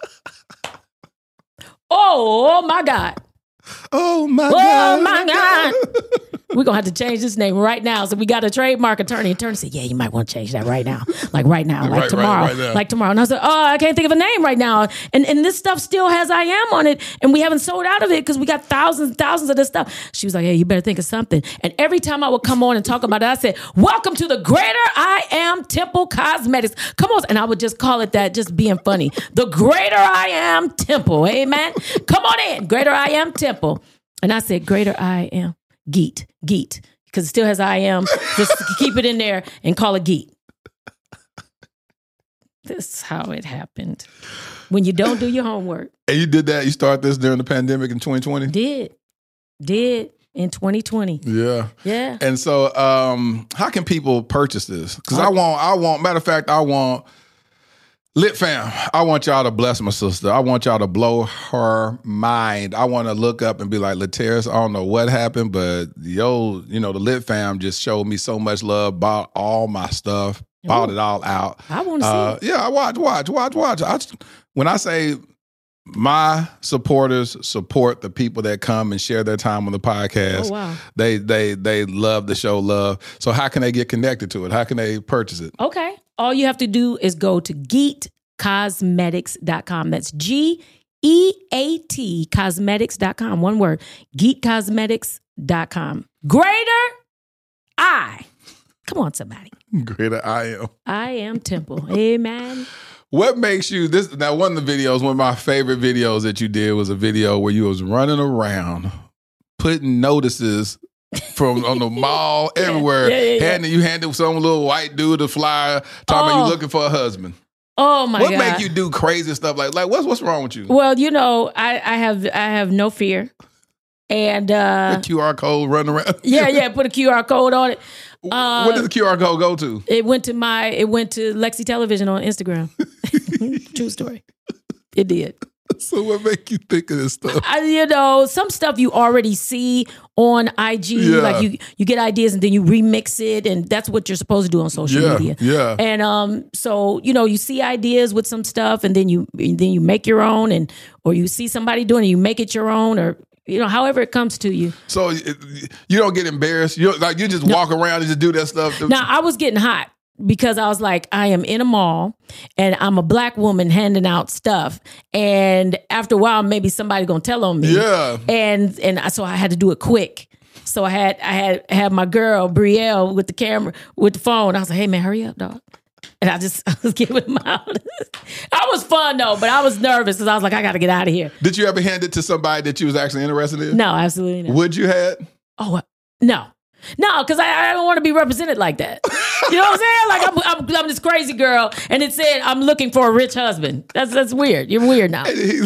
Oh, my God. Oh, my Oh, God. my God. We're going to have to change this name right now. So we got a trademark attorney. Attorney said, yeah, you might want to change that right now. Like right now. Like Right, right, tomorrow. right now. Like tomorrow. And I said, oh, I can't think of a name right now. And and this stuff still has I Am on it. And we haven't sold out of it because we got thousands and thousands of this stuff. She was like, hey, you better think of something. And every time I would come on and talk about it, I said, welcome to the Greater I Am Temple Cosmetics. Come on. And I would just call it that, just being funny. The Greater I Am Temple. Amen. Come on in. Greater I Am Temple. And I said, Greater I Am Geat. Geat. Because it still has I Am. Just keep it in there and call it Geat. This is how it happened. When you don't do your homework. And you did that? You started this during the pandemic in twenty twenty? Did. Did in twenty twenty. Yeah. Yeah. And so um, how can people purchase this? Because I want, I want, matter of fact, I want, Lit Fam, I want y'all to bless my sister. I want y'all to blow her mind. I want to look up and be like, Lateris, I don't know what happened, but yo, you know, the Lit Fam just showed me so much love, bought all my stuff, bought Ooh. it all out. I want to Uh, see it. yeah, I watch, watch, watch, watch. I, when I say my supporters support the people that come and share their time on the podcast, Oh, wow. they they they love the show love. So how can they get connected to it? How can they purchase it? Okay. All you have to do is go to geat cosmetics dot com. That's G E A T cosmetics dot com. One word. geat cosmetics dot com. Greater I Come on, somebody. Greater I am. I am Temple. Amen. What makes you this? Now, one of the videos, one of my favorite videos that you did was a video where you was running around, putting notices from on the mall everywhere. Yeah, yeah, yeah. Handing you handed some little white dude a flyer talking about Oh. you looking for a husband. Oh my what God. make you do crazy stuff like like what's what's wrong with you? Well, you know, I, I have I have no fear. And uh The Q R code running around. yeah, yeah, put a Q R code on it. Uh, what did the Q R code go to? It went to my it went to Lexi Television on Instagram. True story. It did. So what make you think of this stuff? I, you know, some stuff you already see on I G, Yeah. like you you get ideas and then you remix it, and that's what you're supposed to do on social Yeah, media. yeah. And um, so you know, you see ideas with some stuff, and then you and then you make your own, and or you see somebody doing it, you make it your own, or you know, however it comes to you. So it- you don't get embarrassed. You like you just walk around and just do that stuff. Now I was getting hot because I was like, I am in a mall and I'm a black woman handing out stuff, and after a while, maybe somebody's gonna tell on me. Yeah. And and I- so I had to do it quick. So I had I had had my girl Brielle with the camera with the phone. I was like, hey man, hurry up, dog. And I just I was giving them out. I was fun though, but I was nervous because I was like, I got to get out of here. Did you ever hand it to somebody that you was actually interested in? No, absolutely not. Would you had? Oh uh, no, no, because I, I don't want to be represented like that. You know what I'm saying? Like I'm, I'm I'm this crazy girl, and it said I'm looking for a rich husband. That's that's weird. You're weird now.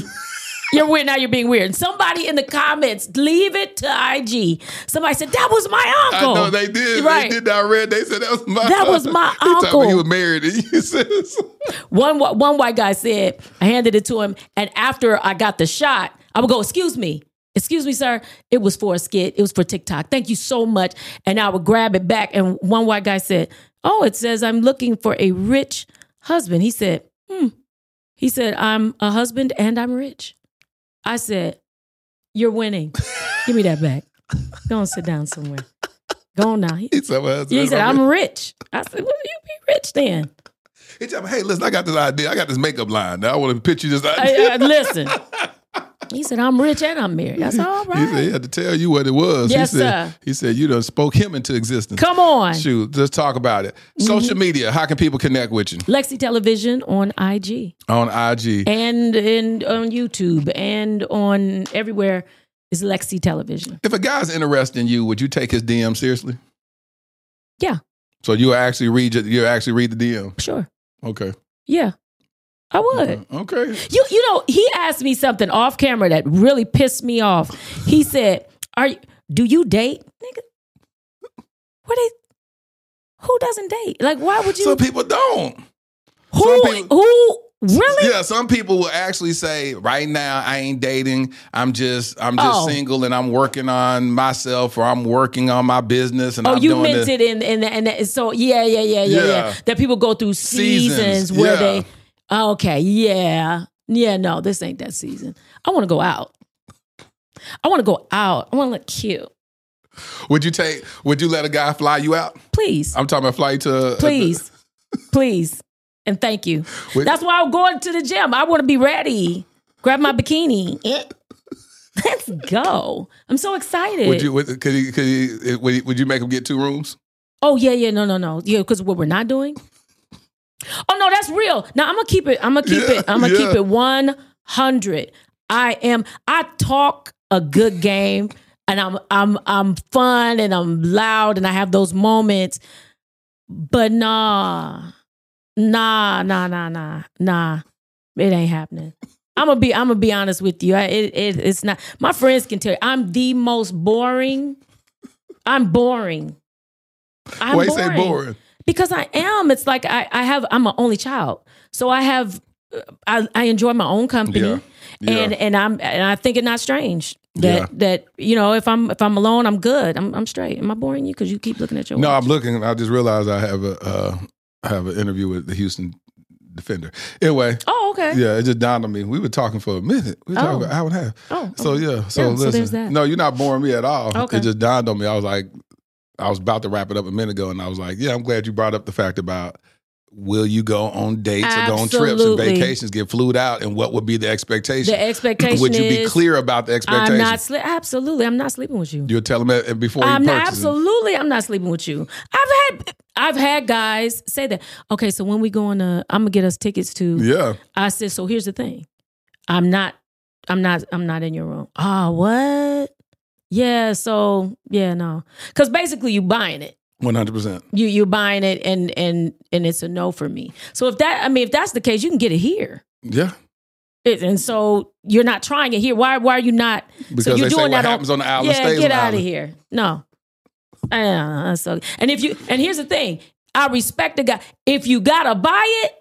You're weird now. You're being weird. And somebody in the comments, leave it to I G. Somebody said that was my uncle. I know they did. Right. They did. I read. They said that was my. That was my He told me uncle. He was married. And you said, One wh- one white guy said, I handed it to him, and after I got the shot, I would go, excuse me, excuse me, sir. It was for a skit. It was for TikTok. Thank you so much. And I would grab it back, and one white guy said, oh, it says I'm looking for a rich husband. He said, hmm. He said, I'm a husband and I'm rich. I said, you're winning. Give me that back. Go and sit down somewhere. Go on now. He, he said, well, he said, I'm rich. I said, well, you be rich then. He told me, hey, listen, I got this idea. I got this makeup line. Now I want to pitch you this I, idea. I, listen. He said, I'm rich and I'm married. I said, all right. He said he had to tell you what it was. Yes, he said, sir. He said you done spoke him into existence. Come on. Shoot, let's talk about it. Social media, how can people connect with you? Lexi Television on I G. On I G. And, and on YouTube and on everywhere is Lexi Television. If a guy's interested in you, would you take his D M seriously? Yeah, So you actually read your- you actually read the D M? sure. Okay. Yeah, I would. Okay. You you know, he asked me something off camera that really pissed me off. He said, "Are you, do you date?" Nigga, what is, who doesn't date? Like, why would you? Some people don't. who some people- who really? Yeah, some people will actually say, right now I ain't dating. I'm just I'm just Oh. single and I'm working on myself or I'm working on my business and Oh, I'm you doing meant the, it in in and and so yeah yeah yeah yeah Yeah. yeah that people go through seasons, Seasons, where yeah. they okay yeah yeah no, this ain't that season. I want to go out. I want to go out. I want to look cute. Would you take would you let a guy fly you out? Please, I'm talking about fly you to a- please, please, and thank you. Wait. That's why I'm going to the gym. I want to be ready. Grab my bikini. Let's go. I'm so excited. Would you would, could he, could he, would, he, would you make him get two rooms? Oh yeah, yeah, no, no, no, yeah, because what we're not doing. Oh no, that's real. Now I'm gonna keep it. I'm gonna keep Yeah, it. I'm gonna yeah. keep it one hundred. I am. I talk a good game, and I'm I'm I'm fun and I'm loud and I have those moments. But nah, nah, nah, nah, nah, nah. It ain't happening. I'm gonna be. I'm gonna be honest with you. I, it, it it's not. My friends can tell you I'm the most boring. I'm boring. I'm Why you say boring? Because I am. It's like I, I have. I'm an only child, so I have. I, I enjoy my own company, Yeah. Yeah. and and I'm and I think it not strange that Yeah. that you know if I'm if I'm alone I'm good. I'm I'm straight. Am I boring you? Because you keep looking at your No, watch. I'm looking. I just realized I have a uh, I have an interview with the Houston Defender. Anyway, Oh, okay. yeah, it just dawned on me. We were talking for a minute. We were talking Oh. for an hour and a half. Oh, So okay. yeah, so Yeah, so listen. there's that. No, you're not boring me at all. Okay. It just dawned on me. I was like, I was about to wrap it up a minute ago, and I was like, yeah, I'm glad you brought up the fact about will you go on dates or go on trips and Absolutely. vacations, get flued out, and what would be the expectation? The expectation Would you be is, clear about the expectation? I'm not sli- absolutely. I'm not sleeping with you. You'll tell them that before you I'm purchase not, it. absolutely. I'm not sleeping with you. I've had I've had guys say that. Okay, so when we going to, I'm gonna get us tickets to. Yeah. I said, so here's the thing. I'm not. I'm not. I'm not in your room. Oh, what? Yeah. So yeah, no. Because basically, you buying it. one hundred percent. You you buying it, and and and it's a no for me. So if that, I mean, if that's the case, you can get it here. Yeah. It, and so you're not trying it here. Why? Why are you not? Because so you're they doing say what that happens on the island Yeah, stays get on the out of island. here. No. Uh, so and if you and here's the thing, I respect the guy. If you gotta buy it,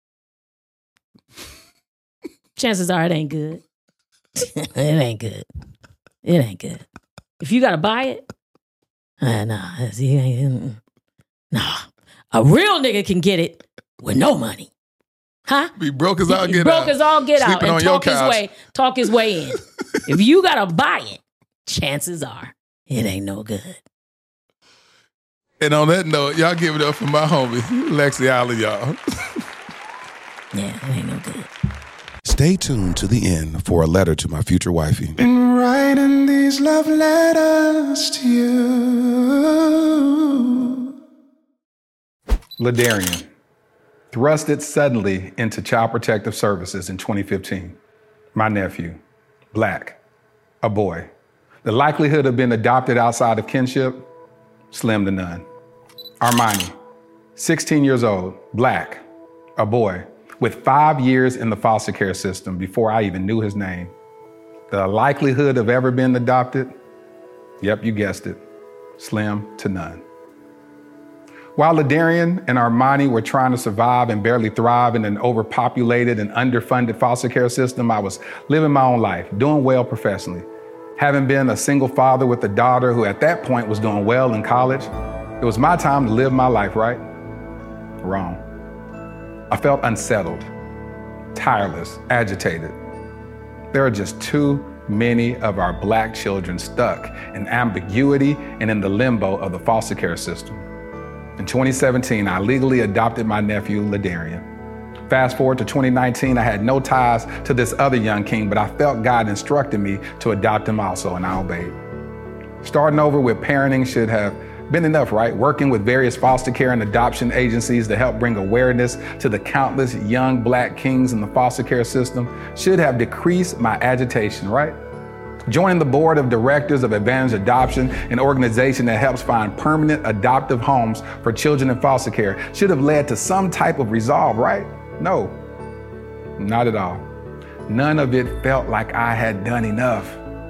chances are it ain't good. It ain't good. It ain't good. If you gotta buy it, uh, nah, he ain't. Nah, a real nigga can get it with no money, huh? Be broke as all He get broke out. as all get out Sleeping and on your talk his couch. way, talk his way in. If you gotta buy it, chances are it ain't no good. And on that note, y'all give it up for my homie, Lexi Allen, y'all. Yeah, it ain't no good. Stay tuned to the end for a letter to my future wifey. Been writing these love letters to you. Ladarian, thrusted suddenly into Child Protective Services in twenty fifteen. My nephew, black, a boy. The likelihood of being adopted outside of kinship, slim to none. Armani, sixteen years old, black, a boy, with five years in the foster care system before I even knew his name. The likelihood of ever being adopted, yep, you guessed it, slim to none. While Ladarian and Armani were trying to survive and barely thrive in an overpopulated and underfunded foster care system, I was living my own life, doing well professionally. Having been a single father with a daughter who at that point was doing well in college, it was my time to live my life, right? Wrong. I felt unsettled, tireless, agitated. There are just too many of our black children stuck in ambiguity and in the limbo of the foster care system. In twenty seventeen, I legally adopted my nephew, Ladarian. Fast forward to twenty nineteen, I had no ties to this other young king, but I felt God instructed me to adopt him also, and I obeyed. Starting over with parenting should have been enough, right? Working with various foster care and adoption agencies to help bring awareness to the countless young black kings in the foster care system should have decreased my agitation, right? Joining the board of directors of Advantage Adoption, an organization that helps find permanent adoptive homes for children in foster care, should have led to some type of resolve, right? No, not at all. None of it felt like I had done enough.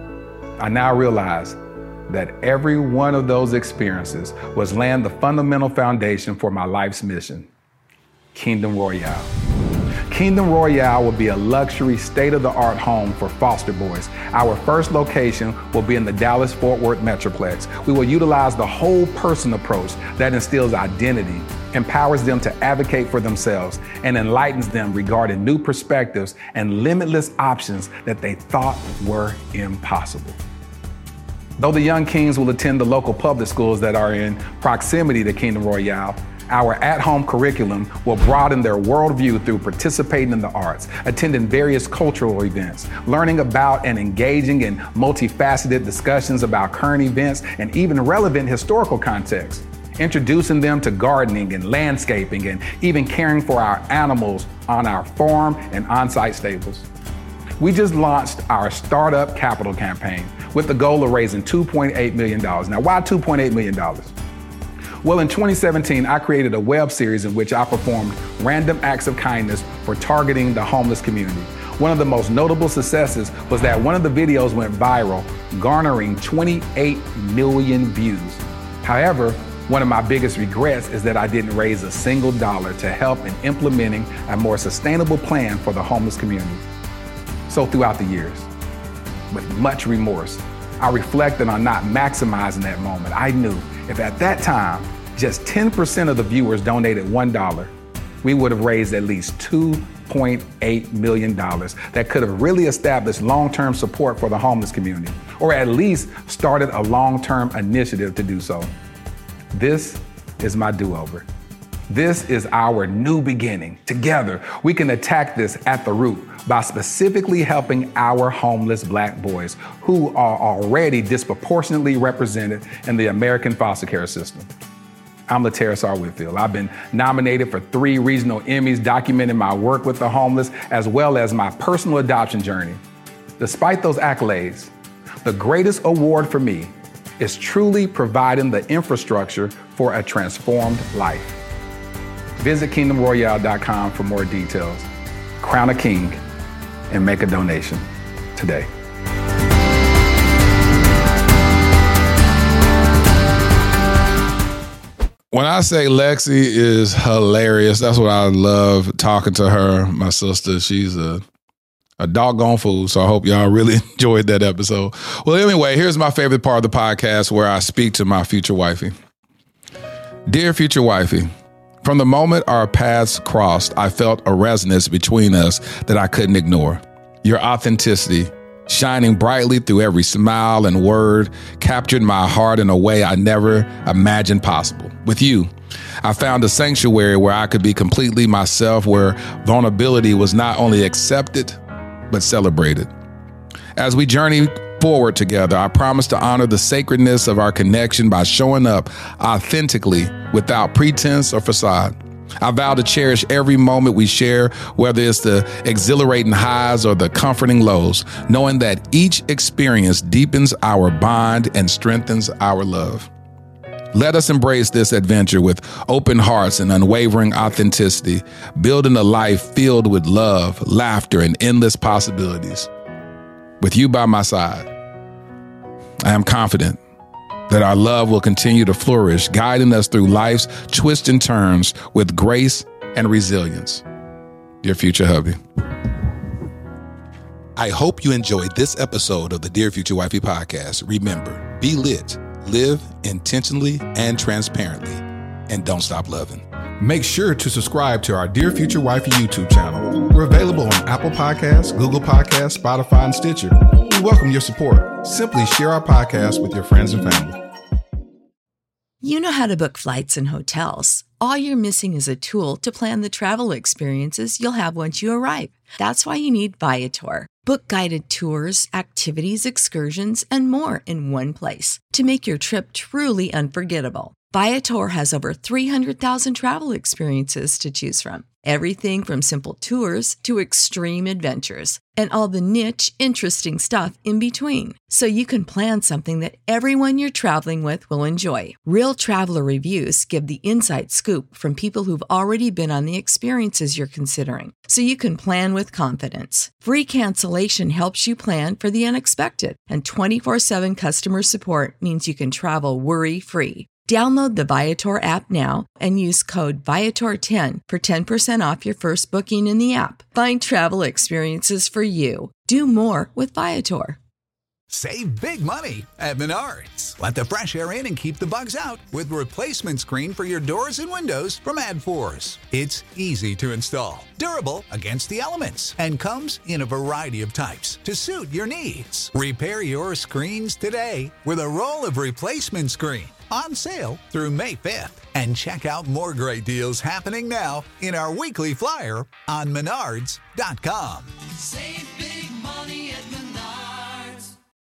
I now realize that every one of those experiences was laying the fundamental foundation for my life's mission, Kingdom Royale. Kingdom Royale will be a luxury, state-of-the-art home for foster boys. Our first location will be in the Dallas-Fort Worth Metroplex. We will utilize the whole person approach that instills identity, empowers them to advocate for themselves, and enlightens them regarding new perspectives and limitless options that they thought were impossible. Though the young kings will attend the local public schools that are in proximity to Kingdom Royale, our at-home curriculum will broaden their worldview through participating in the arts, attending various cultural events, learning about and engaging in multifaceted discussions about current events and even relevant historical context, introducing them to gardening and landscaping and even caring for our animals on our farm and on-site stables. We just launched our Startup Capital campaign with the goal of raising two point eight million dollars. Now, why two point eight million dollars? Well, in twenty seventeen, I created a web series in which I performed random acts of kindness for targeting the homeless community. One of the most notable successes was that one of the videos went viral, garnering twenty-eight million views. However, one of my biggest regrets is that I didn't raise a single dollar to help in implementing a more sustainable plan for the homeless community. So throughout the years, with much remorse, I reflected on not maximizing that moment. I knew if at that time, just ten percent of the viewers donated one dollar, we would have raised at least two point eight million dollars that could have really established long-term support for the homeless community, or at least started a long-term initiative to do so. This is my do-over. This is our new beginning. Together, we can attack this at the root by specifically helping our homeless Black boys who are already disproportionately represented in the American foster care system. I'm LaTerris R. Whitfield. I've been nominated for three regional Emmys documenting my work with the homeless as well as my personal adoption journey. Despite those accolades, the greatest award for me is truly providing the infrastructure for a transformed life. Visit kingdom royale dot com for more details. Crown a king and make a donation today. When I say Lexi is hilarious, that's what I love talking to her, my sister. She's a a doggone fool, so I hope y'all really enjoyed that episode. Well, anyway, here's my favorite part of the podcast where I speak to my future wifey. Dear future wifey, from the moment our paths crossed, I felt a resonance between us that I couldn't ignore. Your authenticity, shining brightly through every smile and word, captured my heart in a way I never imagined possible. With you, I found a sanctuary where I could be completely myself, where vulnerability was not only accepted, but celebrated. As we journey forward together, I promise to honor the sacredness of our connection by showing up authentically without pretense or facade. I vow to cherish every moment we share, whether it's the exhilarating highs or the comforting lows, knowing that each experience deepens our bond and strengthens our love. Let us embrace this adventure with open hearts and unwavering authenticity, building a life filled with love, laughter, and endless possibilities. With you by my side, I am confident that our love will continue to flourish, guiding us through life's twists and turns with grace and resilience. Dear future hubby. I hope you enjoyed this episode of the Dear Future Wifey podcast. Remember, be lit, live intentionally and transparently, and don't stop loving. Make sure to subscribe to our Dear Future Wifey YouTube channel. We're available on Apple Podcasts, Google Podcasts, Spotify, and Stitcher. We welcome your support. Simply share our podcast with your friends and family. You know how to book flights and hotels. All you're missing is a tool to plan the travel experiences you'll have once you arrive. That's why you need Viator. Book guided tours, activities, excursions, and more in one place to make your trip truly unforgettable. Viator has over three hundred thousand travel experiences to choose from. Everything from simple tours to extreme adventures and all the niche, interesting stuff in between. So you can plan something that everyone you're traveling with will enjoy. Real traveler reviews give the inside scoop from people who've already been on the experiences you're considering. So you can plan with confidence. Free cancellation helps you plan for the unexpected. And twenty-four seven customer support means you can travel worry-free. Download the Viator app now and use code Viator ten for ten percent off your first booking in the app. Find travel experiences for you. Do more with Viator. Save big money at Menards. Let the fresh air in and keep the bugs out with replacement screen for your doors and windows from AdForce. It's easy to install, durable against the elements, and comes in a variety of types to suit your needs. Repair your screens today with a roll of replacement screen. On sale through May fifth. And check out more great deals happening now in our weekly flyer on menards dot com. Save